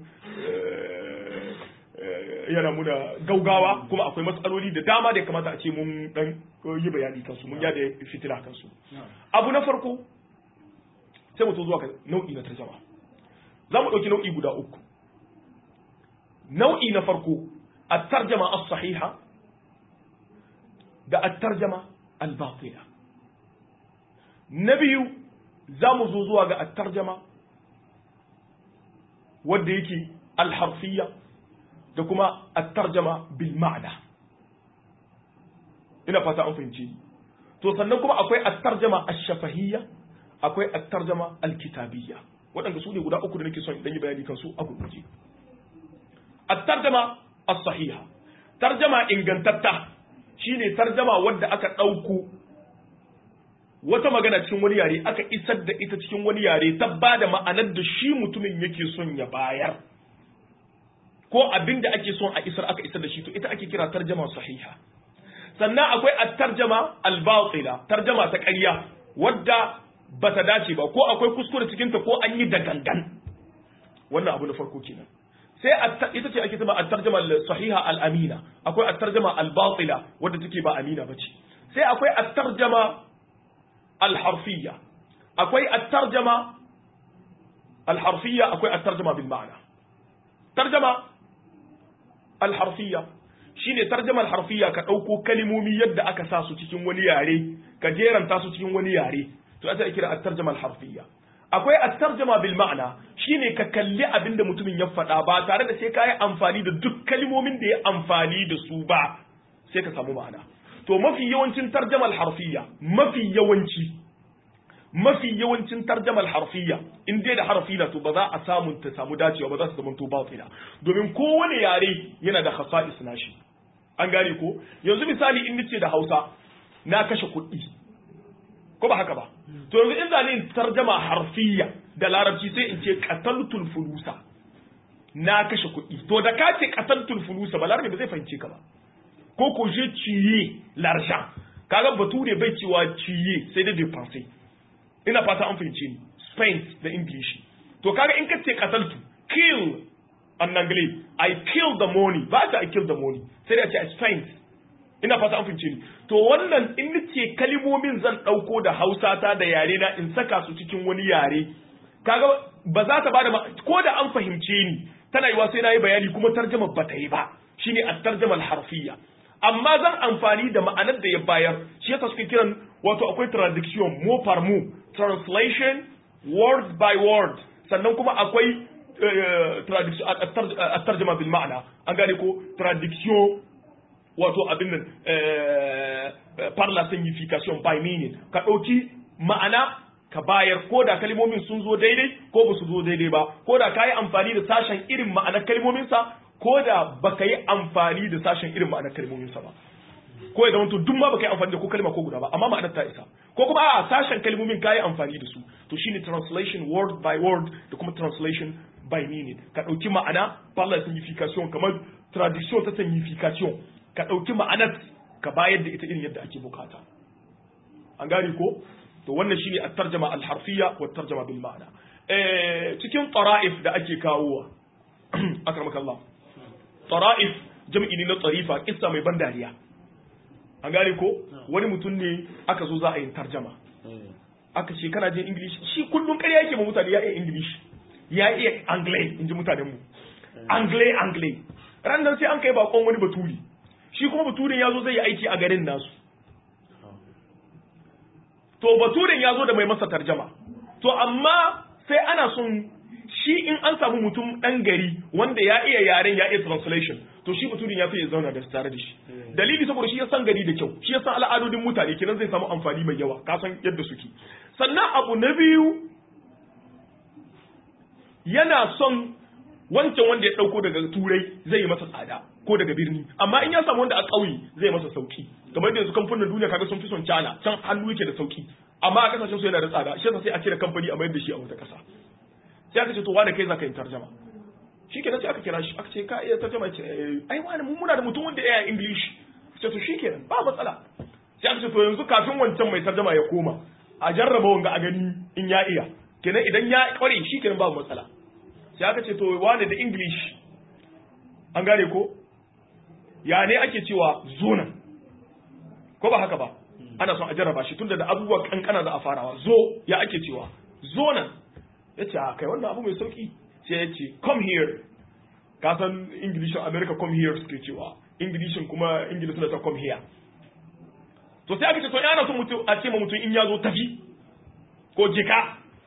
yana muna gaugawa kuma akwai matsaloli da dama da ya kamata a ce mun dan yi bayani kansu mun yada fitila kansu abu na farko sai mu to zuwa nau'i na tarjama za mu dauki nau'i guda uku nau'i na farko at-tarjama as-sahiha da at-tarjama al-batila. Na biyu za mu zo zuwa ga at-tarjama wanda yake al-harfiyya da kuma at-tarjama bil ma'na. Ina fata an fahimci. To sannan kuma akwai at-tarjama ash-shafahiyya, akwai at-tarjama al-kitabiyya. Waɗanda su ne guda uku da nake son in yi bayani kan su a gurguje. At-tarjama as-sahiha, tarjama ingantatta shine tarjama wadda aka ɗauko wata magana cikin wani yare aka isar da ita cikin wani yare ta ba da ma'anar da shi mutumin yake son ya bayar, ko abin da ake son a isar aka isar da shi, to ita ake kira tarjama sahiha. Sannan akwai at-tarjama al-batila, tarjama ta ƙarya wadda bata dace ba, ko akwai kuskure cikin ta ko an yi da gangan. Wannan abu na farko kenan. Sai ita ce ake cewa at-tarjama al-sahiha al-amina, akwai at-tarjama al-batila wadda take ba amina bace. Sai akwai at-tarjama al-harfiyya, akwai at-tarjama al-harfiyya, akwai at-tarjama bil ma'na. Tarjama al-harfiyya shine tarjama al-harfiyya, ka dauko kalmomi yadda aka sa su cikin wani yare, ka jeranta su cikin wani yare, to aka kira at-tarjama al-harfiyya. Akwai at-tarjama bil ma'na, shine ka kalli abinda mutumin ya faɗa ba tare da sai ka yi amfani da duk kalmomin da ya amfani da su ba, sai ka samu ma'ana. To mafi yawancin tarjama al-harfiyya, mafi yawanci mafi yawancin tarjama al-harfiyya in dai da harfi na to ba za a samu ta samu dacewa ba, za su zama to batila, domin kowane yare yana da khasa'is nashi. An gane ko? Yanzu misali in nace da Hausa na kashe kuɗi, ko ba haka ba? To yanzu in zane tarjama harfiyya da larabci sai in ce qataltul fulusa, na kashe kuɗi. To da ka ce qataltul fulusa ba larabci ba zai fahimce ka ba. Ko ko je ciye l'argent, kaga bature bai cewa ciye sai da dépenser. Ina fata an fahimce ni, spent da English. To kaga in ka ce qataltu, kill an anglais, I kill the money, ba ta I kill the money, sai da ce I spent. Ina fata an fahimce ni. To wannan in nace kalmomin zan dauko da Hausa ta da yare na in saka su cikin wani yare, kaga ba za ta bada, ko da an fahimce ni tana yiwa sai nayi bayani kuma tarjuma ba ta yi ba. Shine at-tarjuma al-harfiyya. Amma zan amfani da ma'anar da ya bayar, shi yasa suke kiran, wato akwai traduction mot par mot, translation word by word, sannan kuma akwai traduction at-tarjuma bil ma'na. An gane ko traduction wato abin nan par la signification by meaning, ka dauki ma'ana ka bayar, ko da kalmomin sun zo daidai ko ba su zo daidai ba, ko da kai amfani da sashen irin ma'anar kalmomin sa, ko da baka yi amfani da sashen irin ma'anar kalmomin sa ba, ko ya zama to duk ma baka yi amfani da ko kalma ko guda ba, amma ma'anar ta isa, ko kuma a sashen kalmomin kai amfani da su, to shine translation word by word da kuma translation by meaning. Ka dauki ma'ana par la signification, kamar traduction ta signification, ka dauki ma'anar ka bayar da ita irin yadda ake bukata. An gane ko? To wannan shine at-tarjama al-harfiyya wa at-tarjama bil ma'na. Eh cikin qara'if da ake kawowa akramakallah, tara'if jam'i ne na tarifa, kissa mai ban dariya. An gane ko? Wani mutum ne aka zo za a yi tarjama, aka ce kana jin English, shi kullum ƙarya yake ma mutane ya iya English, ya iya Anglais, in ji mutanen mu, Anglais Anglais. Ran nan sai an kai bakon wani baturi, shi kuma baturin ya zo zai yi aiki a garin nasu. To baturin ya zo da mai masa tarjama, to amma sai ana son shi in an samu mutum ɗan gari wanda ya iya yaren, ya iya translation, to shi mutumin ya fi ya zauna da tare da shi. Dalili saboda shi ya san gari da kyau, shi ya san al'adodin mutane, kenan zai samu amfani mai yawa, ka san yadda suke. Sannan abu na biyu, yana son wancan wanda ya ɗauko daga turai zai yi masa tsada ko daga birni, amma in ya samu wanda a ƙauye zai masa sauki. Kamar da yanzu kamfanin duniya kaga sun fi son China, can hannu yake da sauki, amma a kasashen su yana da tsada, shi yasa sai a cire kamfani a mayar da shi a wata ƙasa. Sai aka ce to wani kai za ka yi tarjama, shi kenan sai aka kira shi aka ce ka iya tarjama, ce ai wani mun muna da mutum wanda ya yi English, ce to shi kenan ba matsala. Sai aka ce to yanzu kafin wancan mai tarjama ya koma a jarraba wanga a gani in ya iya, kenan idan ya kware shi kenan ba matsala. Sai aka ce to wani da English, an gane ko ya ne ake cewa zo nan, ko ba haka ba, ana son a jarraba shi tunda da abubuwa kankana za a farawa, zo ya ake cewa zo nan, ya ce a kai wannan abu mai sauki, sai ya ce come here, ka san Englishin America come here suke cewa Englishin kuma English suna ta come here to sai aka ce to yana son mutum a ce ma mutum in ya zo tafi ko jika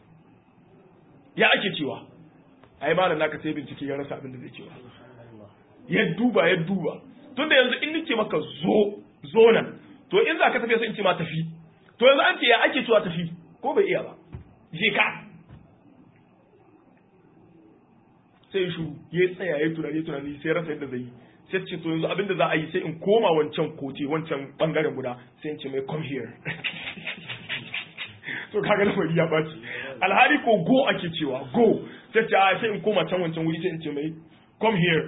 ya ake cewa ai malam naka sai bincike ya rasa abin da zai cewa ya duba ya duba tunda yanzu in nake maka zo zo nan to in za ka tafi sai in ce ma tafi to yanzu an ce ya ake cewa tafi ko bai iya ba jika sai shi ya tsaya ya tunani tunani sai rasa yadda zai yi sai ce to yanzu abinda za a yi sai in koma wancan kote wancan bangaren guda sai in ce mai come here to kaga da ya baci alhali ko go ake cewa go sai ce a sai in koma can wancan wuri sai in ce mai come here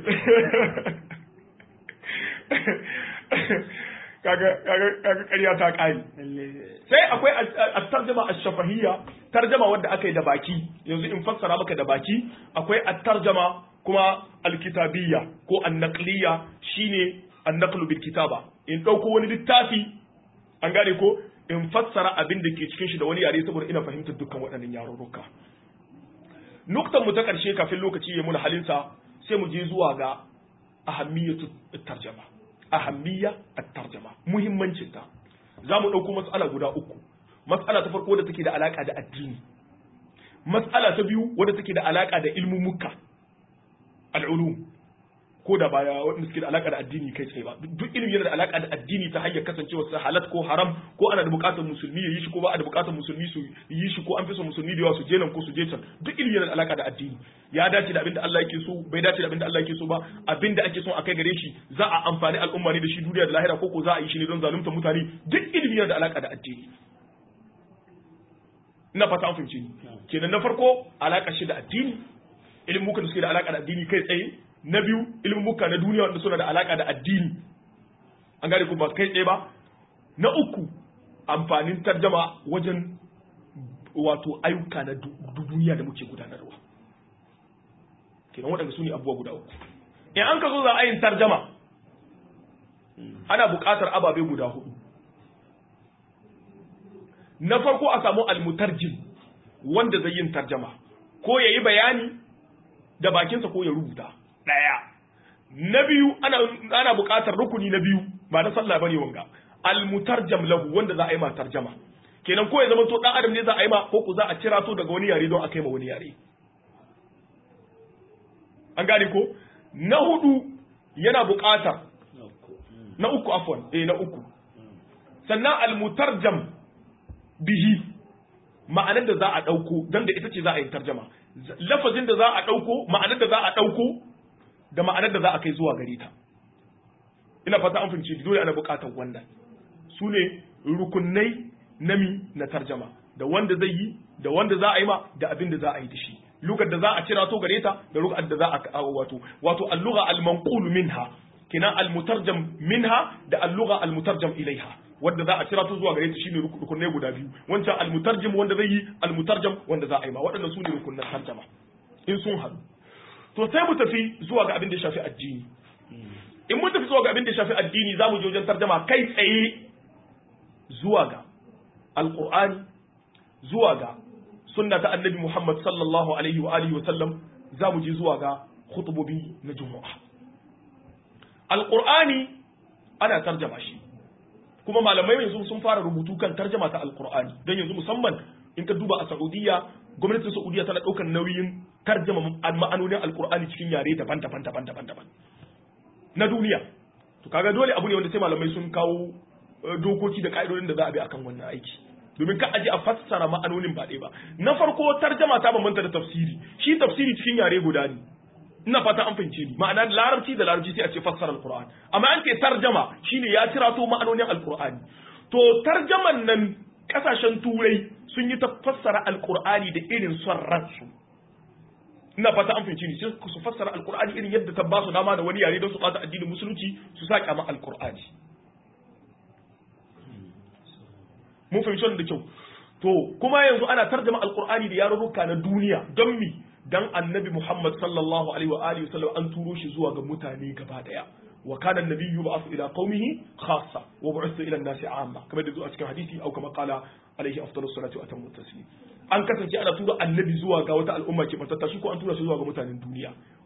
kaga kaga kaga ƙarya ta ƙari sai akwai at-tarjuma ash-shafahiyya tarjuma wanda aka yi da baki yanzu in fassara maka da baki akwai at-tarjuma kuma al-kitabiyya ko an-naqliyya shine an-naqlu bil kitaba in dauko wani littafi an gane ko in fassara abin da ke cikin shi da wani yare saboda ina fahimtar dukkan waɗannan yarurruka nuktan mu ta ƙarshe kafin lokaci ya muna halinsa sai mu je zuwa ga ahammiyatu at-tarjuma ahammiya at-tarjuma muhimmancin ta zamu dauko mas'ala guda uku mas'ala ta farko da take da alaka da addini mas'ala ta biyu wadda take da alaka da ilmumuka al-ulum ko da baya wanda suke da alaka da addini kai tsaye ba duk ilimi yana da alaka da addini ta hanyar kasancewa sa halat ko haram ko ana da bukatar musulmi ya yi shi ko ba a da bukatar musulmi su yi shi ko an fi so musulmi da yawa su je nan ko su je can duk ilimi yana da alaka da addini ya dace da abinda Allah yake so bai dace da abinda Allah yake so ba abinda ake so a kai gare shi za a amfani al'umma ne da shi duniya da lahira ko ko za a yi shi ne don zalunta mutane duk ilimi yana da alaka da addini ina fata an fahimci ni kenan na farko alaka shi da addini ilimin muka da suke da alaka da addini kai tsaye na biyu ilmumuka na duniya wanda suna da alaka da addini an gane ku ba kai tsaye ba na uku amfanin tarjama wajen wato ayyuka na duniya da muke gudanarwa kenan waɗanda su ne abubuwa guda uku in an ka zo za a yin tarjama ana buƙatar ababe guda hudu na farko a samu almutarjim wanda zai yin tarjama ko ya yi bayani da bakinsa ko ya rubuta ɗaya na biyu ana ana buƙatar rukuni na biyu ba na sallah bane wanga almutarjam lahu wanda za a yi ma tarjama kenan ko ya zama to dan adam ne za a yi ma ko ku za a cira to daga wani yare don a kai ma wani yare an gane ko na hudu yana buƙatar na uku afwan eh na uku sannan almutarjam bihi ma'anar da za a dauko dan da ita ce za a yi tarjama lafazin da za a dauko ma'anar da za a dauko da ma'anar da za a kai zuwa gare ta ina fata an fahimci dole ana buƙatar wannan su ne rukunai nami na tarjama da wanda zai yi da wanda za a yi ma da abin da za a yi da shi lugar da za a cira to gare ta da lugar da za a wato wato al-lugha al-manqul minha kina al-mutarjam minha da al-lugha al-mutarjam ilaiha wanda za a cira to zuwa gare ta shine rukunai guda biyu wancan al-mutarjim wanda zai yi al-mutarjam wanda za a yi ma waɗannan su ne rukunan tarjama in sun haɗu to sai mu tafi zuwa ga abin da ya shafi addini in mun tafi zuwa ga abin da ya shafi addini za mu je wajen tarjama kai tsaye zuwa ga alqur'ani zuwa ga sunna ta annabi Muhammad sallallahu alaihi wa alihi wa sallam za mu je zuwa ga khutubobi na juma'a alqur'ani ana tarjama shi kuma malamai yanzu sun fara rubutu kan tarjama ta alqur'ani dan yanzu musamman in ka duba a Saudiya gwamnatin Saudiya tana daukar nauyin tarjama ma'anonin alqur'ani cikin yare daban-daban daban-daban daban na duniya to kaga dole abu ne wanda sai malamai sun kawo dokoki da ka'idodin da za a bi akan wannan aiki domin ka aje a fassara ma'anonin ba ɗaya ba na farko tarjama ta bambanta da tafsiri shi tafsiri cikin yare guda ne ina fata an fahimce ni ma'ana larabci da larabci sai a ce fassara alqur'ani amma an ce tarjama shine ya cira to ma'anonin alqur'ani to tarjaman nan kasashen turai sun yi ta fassara alqur'ani da irin son ransu ina fata an fahimce ni sai su fassara alqur'ani irin yadda ta ba su dama da wani yare don su bata addinin musulunci su sa kyama alqur'ani mun fahimci wannan da kyau to kuma yanzu ana tarjama alqur'ani da yarurruka na duniya don mi dan annabi Muhammad sallallahu alaihi wa alihi wasallam an turo shi zuwa ga mutane gaba daya wa kana annabiyyu yub'athu ila qaumihi khassa wa bu'itha ila an-nasi 'amma kamar da zuwa cikin hadisi au kama qala alaihi afdalus salatu wa atammu taslim an kasance ana tura annabi zuwa ga wata al'umma ke matatta shi ko an tura shi zuwa ga mutanen duniya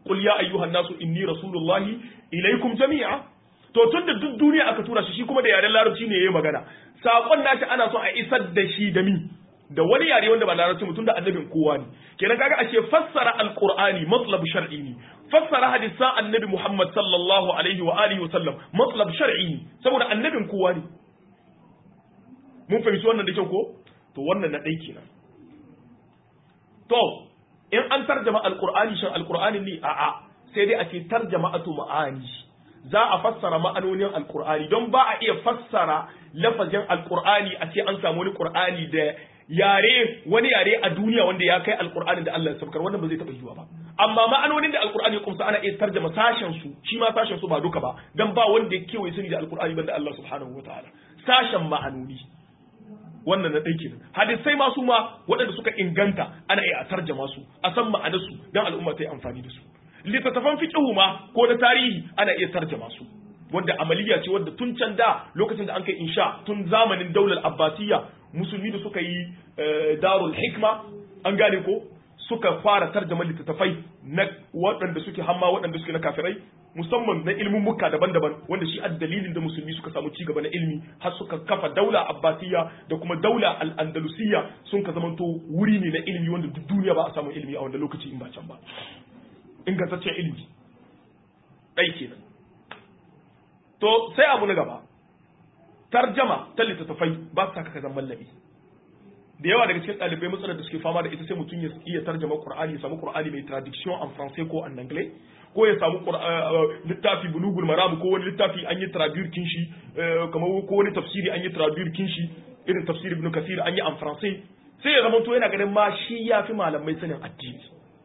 qul ya ayyuhan nasu inni rasulullahi ilaikum jami'a. To tun da duk duniya aka tura shi shi kuma da yaren larabci ne yayi magana, sakon nashi ana so a isar da shi da mi da wani yare wanda ba larabci mutum da annabin kowa ne. Kenan kaga ashe fassara alqur'ani matlab shar'i ne, fassara hadisan annabi Muhammad sallallahu alaihi wa alihi wa sallam matlab shar'i ne, saboda annabin kowa ne. Mun fahimci wannan da kyau ko? To wannan na ɗai kenan. To in an tarjama alqur'ani shin alqur'ani ne a'a sai dai a ce tarjama'atu ma'ani, za a fassara ma'anonin alqur'ani don ba a iya fassara lafazin alqur'ani a ce an samu wani qur'ani da yare wani yare a duniya wanda ya kai alqur'anin da Allah ya sabkar, wannan ba zai taba yiwa ba. Amma ma'anonin da alqur'ani ya kumsa ana iya tarjama sashen su, shi ma sashen su ba duka ba, dan ba wanda ya kewaye sani da alqur'ani banda Allah subhanahu wataala. Sashen ma'anoni wannan na ɗauke nan. Hadisai masu ma waɗanda suka inganta ana iya a tarjama su, a san ma'anarsu don al'umma ta yi amfani da su. Littattafan fiqhu ma ko da tarihi ana iya tarjama su, wanda amaliya ce wanda tun can da lokacin da an kai insha tun zamanin daular Abbasiyya musulmi da suka yi darul hikma an gane ko suka fara tarjama littattafai na waɗanda suke hamma waɗanda suke na kafirai, musamman na ilimin mukka daban-daban, wanda shi a dalilin da musulmi suka samu ci gaba na ilimi har suka kafa daula Abbasiyya da kuma daula al-Andalusiyya sun ka zamanto wuri ne na ilimi wanda duk duniya ba a samu ilimi a wanda lokaci in ba can ba. Ingantaccen ilimi ɗai kenan. To sai abu na gaba, tarjama ta littattafai ba su saka ka zama mallami. Da yawa daga cikin ɗalibai matsalar da suke fama da ita sai mutum ya iya tarjama Qur'ani, ya samu Qur'ani mai traduction en français ko en anglais, ko ya samu littafi bulugul maram ko wani littafi an yi traduire kin shi kamar ko wani tafsiri an yi traduire kin shi irin tafsir Ibn Kathir an yi en français, sai ya zama to yana ganin ma shi yafi malamai sanin addini.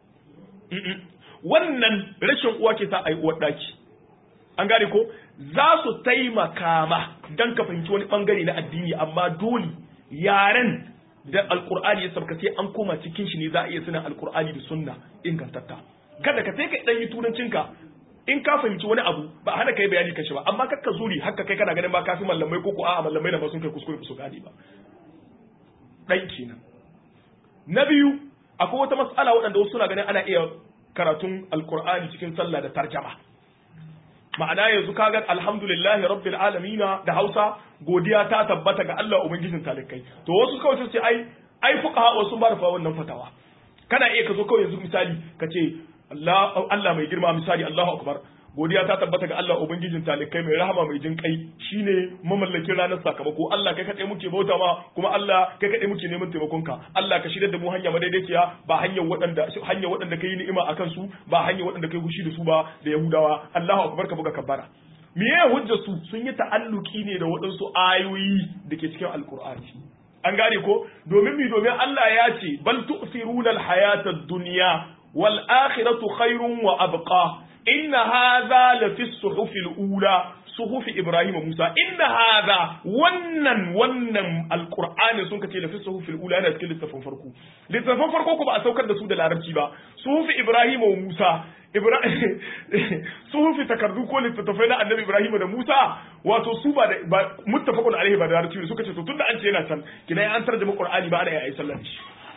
Wannan rashin uwa ke sa ai uwar daki. An gane ko za su taimaka ma dan ka fahimci wani bangare na addini, amma dole yaren da alkur'ani ya sabka sai an koma cikin shi ne za a iya sanin alkur'ani da sunna ingantatta. Kada ka sai ka dan yi turancinka in ka fahimci wani abu ba hana kai bayani kashi ba, amma kakka zuri haka kai kana ganin ba ka fi mallamai ko ko a'a mallamai da ba sun kai kuskure ba su gane ba. Dan kenan. Na biyu akwai wata mas'ala waɗanda wasu suna ganin ana iya karatun alkur'ani cikin sallah da tarjama. Ma'ana yanzu kaga alhamdulillahi rabbil alamin da Hausa godiya ta tabbata ga Allah ubangijin talikai. To wasu kawai su ce ai ai fuqaha wasu ba da fa wannan fatawa. Kana iya ka zo kawai yanzu misali ka ce Allah Allah mai girma misali Allahu akbar. Godiya ta tabbata ga Allah ubangijin talikai mai rahama mai jin kai, shine mamallakin ranar sakamako. Allah kai kadai muke bauta ma, kuma Allah kai kadai muke neman taimakonka. Allah ka shirya da mu hanya madaidaiciya, ba hanyar waɗanda hanyar waɗanda kai ni'ima akan su, ba hanyar waɗanda kai hushi da su ba da Yahudawa. Allahu akbar ka buga kabbara. Me ya hujja su sun yi ta'alluki ne da waɗansu ayoyi da ke cikin Alkur'ani. An gane ko? Domin mi domin Allah ya ce bal tu'thiruna al-hayata ad-dunya wal akhiratu khairun wa abqa. Inna hadha la fi suhufi al-ula suhufi Ibrahim wa Musa. Inna hadha wannan wannan alqur'ani sun kace la fi suhufi al-ula yana cikin littafin farko. Littafin farko ko ba a saukar da su da larabci ba. Suhufi Ibrahim wa Musa. Ibrahim suhufi takardu ko littattafai na Annabi Ibrahim da Musa wato su ba da muttafaqun alaihi ba da larabci suka ce to tunda an ce yana can kina an tarjuma Qur'ani ba ana yi sallar shi.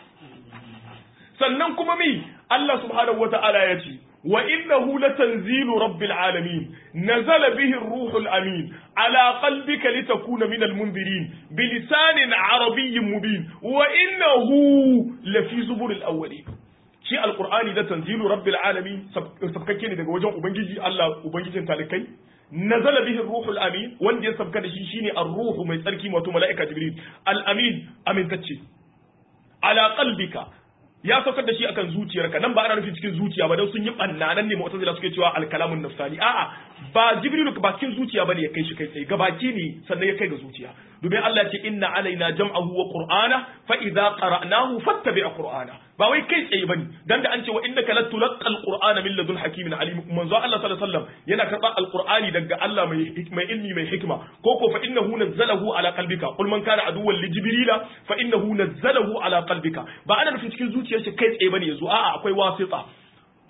Sannan kuma mi Allah subhanahu wata'ala ya ce وإنه لتنزيل رب العالمين نزل به الروح الأمين على قلبك لتكون من المنذرين بلسان عربي مبين وإنه لفي زبور الأولين شيء القرآن لتنزيل رب العالمين سبككين daga wajen ubangiji Allah ubangijin talikai nazala bihi الروح الأمين wanda ya sabka da shi shine ar-ruhu mai tsarki wato mala'ika jibril al-amin amintacce ala qalbika ya saukar da shi akan zuciyarka. Nan ba ana nufin cikin zuciya ba, don sun yi banna nan ne mu'tazila suke cewa al-kalamun nafsani. A'a, ba jibrilu ba cikin zuciya bane ya kai shi kai tsaye, gabaki ne sannan ya kai ga zuciya. Domin Allah ya ce inna alaina jam'ahu wa qur'ana fa idza qara'nahu fattabi' qur'ana. Ba wai kai tsaye bane, dan da an ce wa innaka latulqa al-qur'ana min ladun hakimin alim. Manzo Allah sallallahu alaihi wasallam yana karba al-qur'ani daga Allah mai mai ilmi mai hikima. Ko ko fa innahu nazzalahu ala qalbika. Qul man kana aduwwan li jibrila fa innahu nazzalahu ala qalbika. Ba ana nufin cikin zuciya shi kai tsaye bane yazo a'a akwai wasita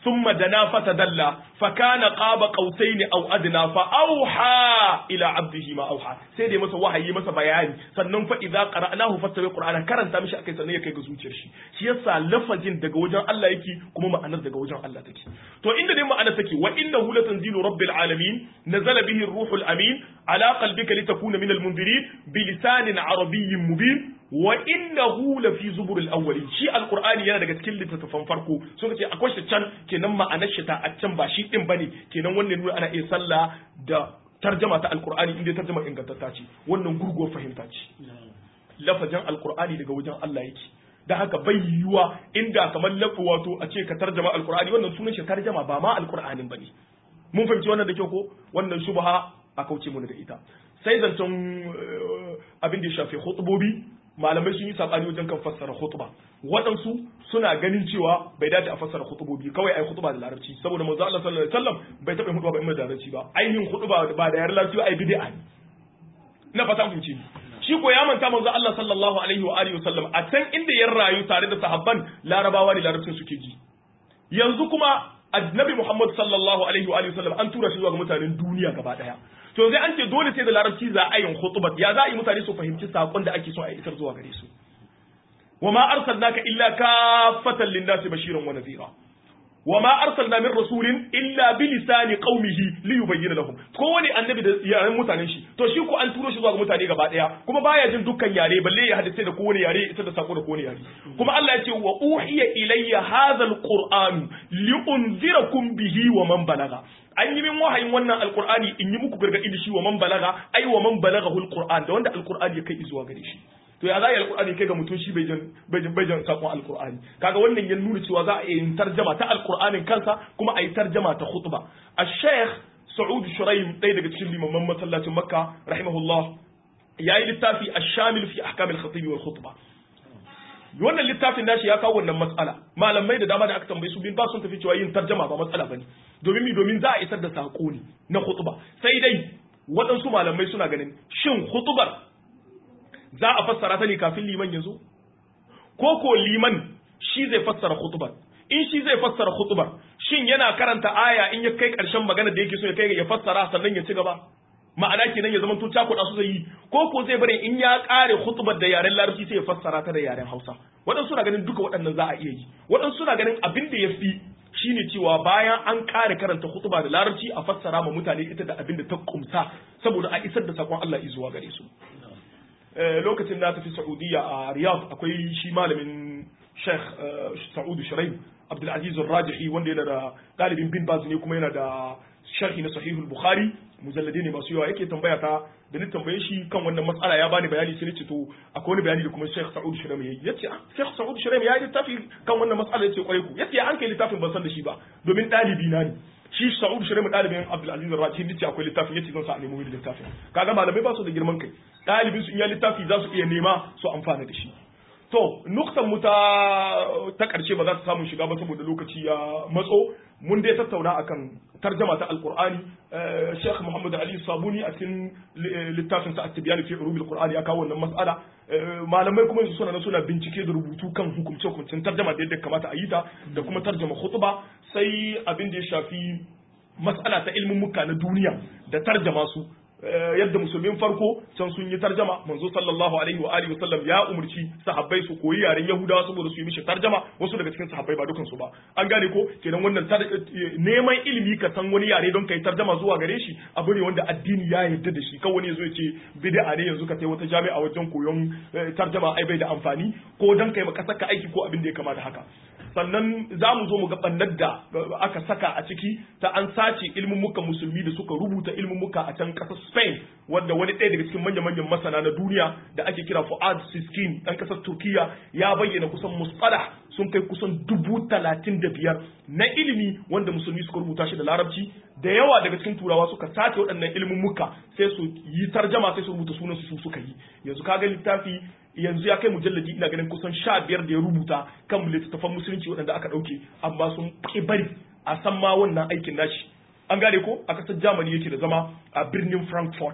thumma dana fatadalla fa kana qaba qausain aw adna fa auha ila abdihi ma auha sai dai masa wahayi masa bayani sannan fa idza qara'nahu fattabi qur'ana karanta mishi akai sannan ya kai ga zuciyar shi shi yasa lafazin daga wajen Allah yake kuma ma'anar daga wajen Allah take to inda dai ma'anar take wa innahu latanzilu rabbil alamin nazala bihi ar-ruhul amin ala qalbika litakuna minal munzirin bilisanin arabiyyin mubin wa innahu lafi zuburil awwalin shi alqur'ani yana daga cikin littattafan farko so kace akwai shi can kenan ma'anar shi ta a can ba shi din bane kenan wannan nuna ana iya sallah da tarjama ta alqur'ani inda tarjama ingantatta ce wannan gurguwar fahimta ce lafazin alqur'ani daga wajen Allah yake da haka bai yiwuwa inda kamar lafu wato a ce ka tarjama alqur'ani wannan sunan shi tarjama ba ma alqur'anin bane mun fahimci wannan da kyau ko wannan shubha a kauce mu da ita sai zancen abin da ya shafi khutbobi malamai sun yi sabani wajen kan fassara khutba waɗansu suna ganin cewa bai dace a fassara khutbobi kawai ai khutba da larabci saboda manzo Allah sallallahu alaihi wasallam bai taɓa khutba ba in da larabci ba ainihin khutba ba da yaren larabci ai bid'a ne na fata mun ce shi ko ya manta manzo Allah sallallahu alaihi wa alihi wasallam a can inda ya rayu tare da sahabban larabawa ne larabcin suke ji yanzu kuma annabi Muhammad sallallahu alaihi wa alihi wasallam an tura shi zuwa ga mutanen duniya gaba daya to sai an ce dole sai da larabci za a yin khutbat ya za a yi mutane su fahimci sakon da ake so a isar zuwa gare su wa ma arsalnaka illa kaffatan lin-nasi bashiran wa nadhira wa ma arsalna min rasulin illa bi lisani qaumihi li yubayyana lahum kowane annabi da yaren mutanen shi to shi ko an turo shi zuwa ga mutane gaba daya kuma baya jin dukkan yare balle ya hadace da kowane yare ita da sako da kowane yare kuma Allah ya ce wa uhiya ilayya hadha alquran li unzirakum bihi wa man balaga an yi min wahayin wannan alqur'ani in yi muku gargadi da shi wa man balaga ai wa man balagahu alquran da wanda alqur'ani ya kai zuwa gare shi to ya za yi alkur'ani kai ga mutum shi bai jan bai jan bai jan sakon alkur'ani kaga wannan ya nuna cewa za a yi tarjama ta alkur'anin kansa kuma a yi tarjama ta khutba al-sheikh Saud Shuraim ɗaya daga cikin limaman masallacin Makka rahimahullah yayi littafi ash-shamil fi ahkam al-khatib wal khutba wannan littafin nashi ya kawo wannan matsala malamai da dama da aka tambaye su bin ba sun tafi cewa yin tarjama ba matsala bane domin mi domin za a isar da sako ne na khutba sai dai waɗansu malamai suna ganin shin khutbar za a fassara ta ne kafin liman ya zo ko ko liman shi zai fassara khutbar in shi zai fassara khutbar shin yana karanta aya in ya kai karshen magana da yake so ya kai ya fassara sannan ya ci gaba ma'ana kenan ya zama to cakuɗa su zai yi ko ko zai bari in ya kare khutbar da yaren larabci sai ya fassara ta da yaren Hausa waɗansu suna ganin duka waɗannan za a iya yi waɗansu suna ganin abin da ya fi shine cewa bayan an kare karanta khutba da larabci a fassara ma mutane ita da abin da ta kumsa saboda a isar da sakon Allah zuwa gare su lokacin na tafi Saudiya a Riyadh akwai shi malamin Sheikh Saud Shuraim Abdul Aziz Ar-Rajihi wanda yana da dalibin bin Baz ne kuma yana da sharhi na Sahih al-Bukhari mujalladi ne masu yawa yake tambaya ta da ni tambaye shi kan wannan matsala ya bani bayani sai nace to akwai wani bayani da kuma Sheikh Saud Shuraim yayi yace ah Sheikh Saud Shuraim ya yi littafi kan wannan matsala yace kwarai ku yace an kai littafin ban san da shi ba domin dalibi na ne shi Saud Shuraim dalibin Abdul Aziz Ar-Rajihi yace akwai littafin yace zan sa a nemo littafin kaga malamai ba su da girman kai dalibin su in ya littafi za su iya nema su amfana da shi to nuktan mu ta ta karshe ba za ta samu shiga ba saboda lokaci ya matso mun dai tattauna akan tarjama ta alqur'ani Sheikh Muhammad Ali Sabuni a cikin littafin sa at-tibyan fi ulum al-qur'ani ya kawo wannan mas'ala malamai kuma suna nan suna bincike da rubutu kan hukumce hukuncin tarjama da yadda kamata a yi ta da kuma tarjama khutba sai abin da ya shafi mas'ala ta ilmin muka na duniya da tarjama su yadda musulmin farko can sun yi tarjama manzo sallallahu alaihi wa alihi wasallam ya umurci sahabbai su koyi yaren yahudawa saboda su yi mishi tarjama wasu daga cikin sahabbai ba dukan su ba an gane ko kenan wannan neman ilimi ka san wani yare don kai tarjama zuwa gare shi abu ne wanda addini ya yarda da shi kawai wani yazo ya ce bid'a ne yanzu ka kai wata jami'a wajen koyon tarjama ai bai da amfani ko dan kai maka saka aiki ko abin da ya kama da haka sannan za mu zo mu ga bannar da aka saka a ciki ta an sace ilmin muka musulmi da suka rubuta ilmin muka a can kasar Spain wanda wani ɗaya daga cikin manya-manyan masana na duniya da ake kira Fuad Siskin ɗan kasar Turkiya ya bayyana kusan musqalah sun kai kusan dubu talatin da biyar na ilimi wanda musulmi suka rubuta shi da larabci da yawa daga cikin turawa suka sace waɗannan ilimin muka sai su yi tarjama sai su rubuta sunan su suka yi yanzu kaga littafi yanzu ya kai mujalladi ina ganin kusan sha biyar da ya rubuta kan littattafan musulunci waɗanda aka ɗauke amma sun ƙi bari a san ma wannan aikin nashi an gane ko a ƙasar Germany yake da zama a birnin Frankfurt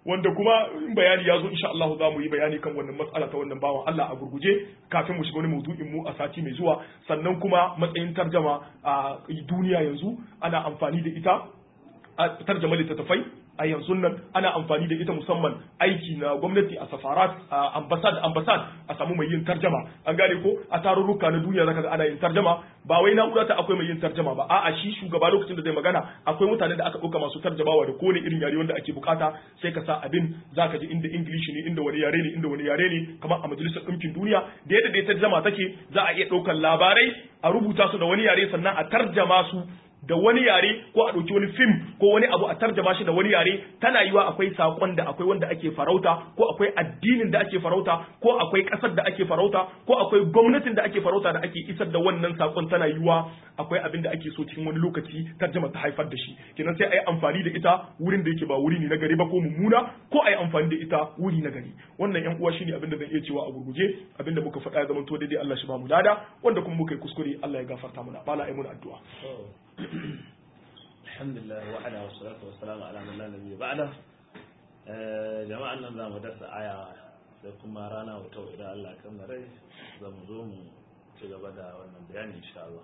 wanda kuma in bayani ya zo insha Allah za mu yi bayani kan wannan matsala ta wannan bawan Allah a gurguje kafin mu shiga wani maudu'in mu a sati mai zuwa. Sannan kuma matsayin tarjama a duniya yanzu ana amfani da ita a tarjama littattafai a yanzu nan ana amfani da ita musamman aiki na gwamnati a safarat a ambassad ambassad a samu mai yin tarjama an gane ko a tarurruka na duniya zaka ga ana yin tarjama ba wai na'ura ta akwai mai yin tarjama ba a'a shi shugaba lokacin da zai magana akwai mutanen da aka ɗauka masu tarjamawa da kowane irin yare wanda ake bukata sai ka sa abin zaka ji inda English ne inda wani yare ne inda wani yare ne kamar a majalisar ɗinkin duniya da yadda dai tarjama take za a iya ɗaukar labarai a rubuta su da wani yare sannan a tarjama su da wani yare ko a ɗauki wani fim ko wani abu a tarjama shi da wani yare tana yiwa akwai saƙon da akwai wanda ake farauta ko akwai addinin da ake farauta ko akwai ƙasar da ake farauta ko akwai gwamnatin da ake farauta da ake isar da wannan saƙon tana yiwa akwai abin da ake so cikin wani lokaci tarjama ta haifar da shi kenan sai a yi amfani da ita wurin da yake ba wuri ne na gari ba ko mummuna ko a yi amfani da ita wuri na gari wannan yan uwa shine abin da zan iya cewa a gurguje abin da muka faɗa ya zama to daidai Allah shi ba mu lada wanda kuma muka yi kuskure Allah ya gafarta mana bala ai mun addu'a alhamdulillah wa ala wassalatu wassalamu ala man la nabiyya ba'da jama'an nan zamu dasa aya da kuma rana wata idan Allah kan rai zamu zo mu ci gaba da wannan bayani insha Allah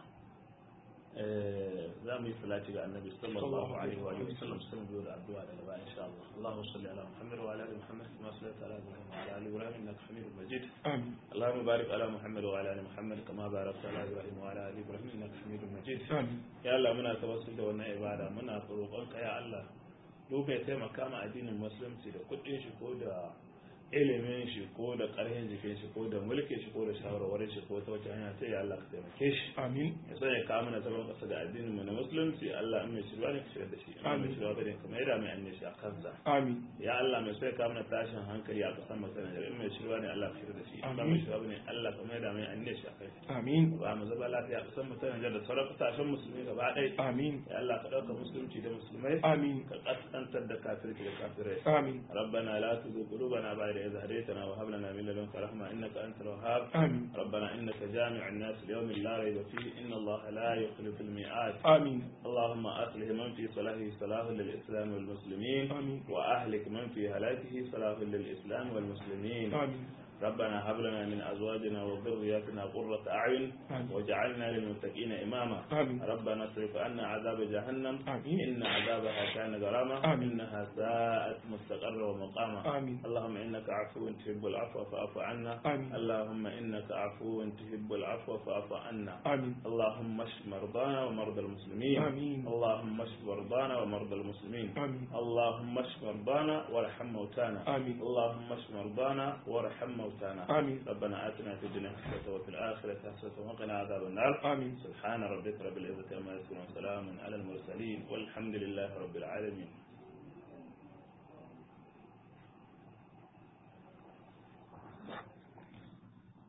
za mu yi salati ga annabi sallallahu alaihi wa sallam sun biyo da addu'a daga baya insha Allah Allahumma salli ala Muhammad wa ala ali Muhammad kama sallaita ala Ibrahim wa ala ali Ibrahim innaka Hamidum Majid amin Allahumma barik ala Muhammad wa ala ali Muhammad kama barakta ala Ibrahim wa ala ali Ibrahim innaka Hamidum Majid amin ya Allah muna tawassul da wannan ibada muna roƙon ka ya Allah duk ya taimaka ma addinin musulunci da kuɗin shi ko da ilimin shi ko da ƙarfin jikin shi ko da mulkin shi ko da shawarwarin shi ko ta wace hanya sai ya Allah ka taimake shi amin ya sanya ka mana zaman ƙasa da addinin mu na musulunci Allah in mai shirwa ne ka shirya da shi in mai shirwa bane ka mai da mai annashi a kansa amin ya Allah mai sai ka mana tashin hankali a ƙasar mu sanar in mai shirwa ne Allah ka shirya da shi in mai shirwa bane Allah ka mai da mai annashi a kai amin ba mu zaba lafiya a ƙasar mu sanar da sauran ƙasashen musulmi gaba ɗaya amin ya Allah ka ɗauka musulunci da musulmai amin ka ƙasƙantar da kafirci da kafirai amin ربنا لا تزغ قلوبنا بعد إذ هديتنا وهب لنا من لدنك رحمة إنك أنت الوهاب آمين ربنا إنك جامع الناس ليوم لا ريب فيه إن الله لا يخلف الميعاد آمين اللهم أصلح من في صلاحه صلاح للإسلام والمسلمين آمين وأهلك من في هلاكه صلاح للإسلام والمسلمين آمين ربنا هب لنا من أزواجنا وذرياتنا قرة أعين واجعلنا للمتقين إماما آمين ربنا اصرف عنا عذاب جهنم آمين إن عذابها كان غراما آمين إنها ساءت مستقرا ومقاما آمين اللهم إنك عفو تحب العفو فاعف عنا آمين اللهم إنك عفو تحب العفو فاعف عنا آمين اللهم اشف مرضانا ومرضى المسلمين آمين اللهم اشف مرضانا ومرضى المسلمين آمين اللهم اشف مرضانا وارحم موتانا آمين اللهم اشف مرضانا وارحم موتانا آمين ربنا آتنا في الدنيا حسنة وفي الآخرة حسنة وقنا عذاب النار آمين سبحان ربك رب العزة عما يصفون وسلام على المرسلين والحمد لله رب العالمين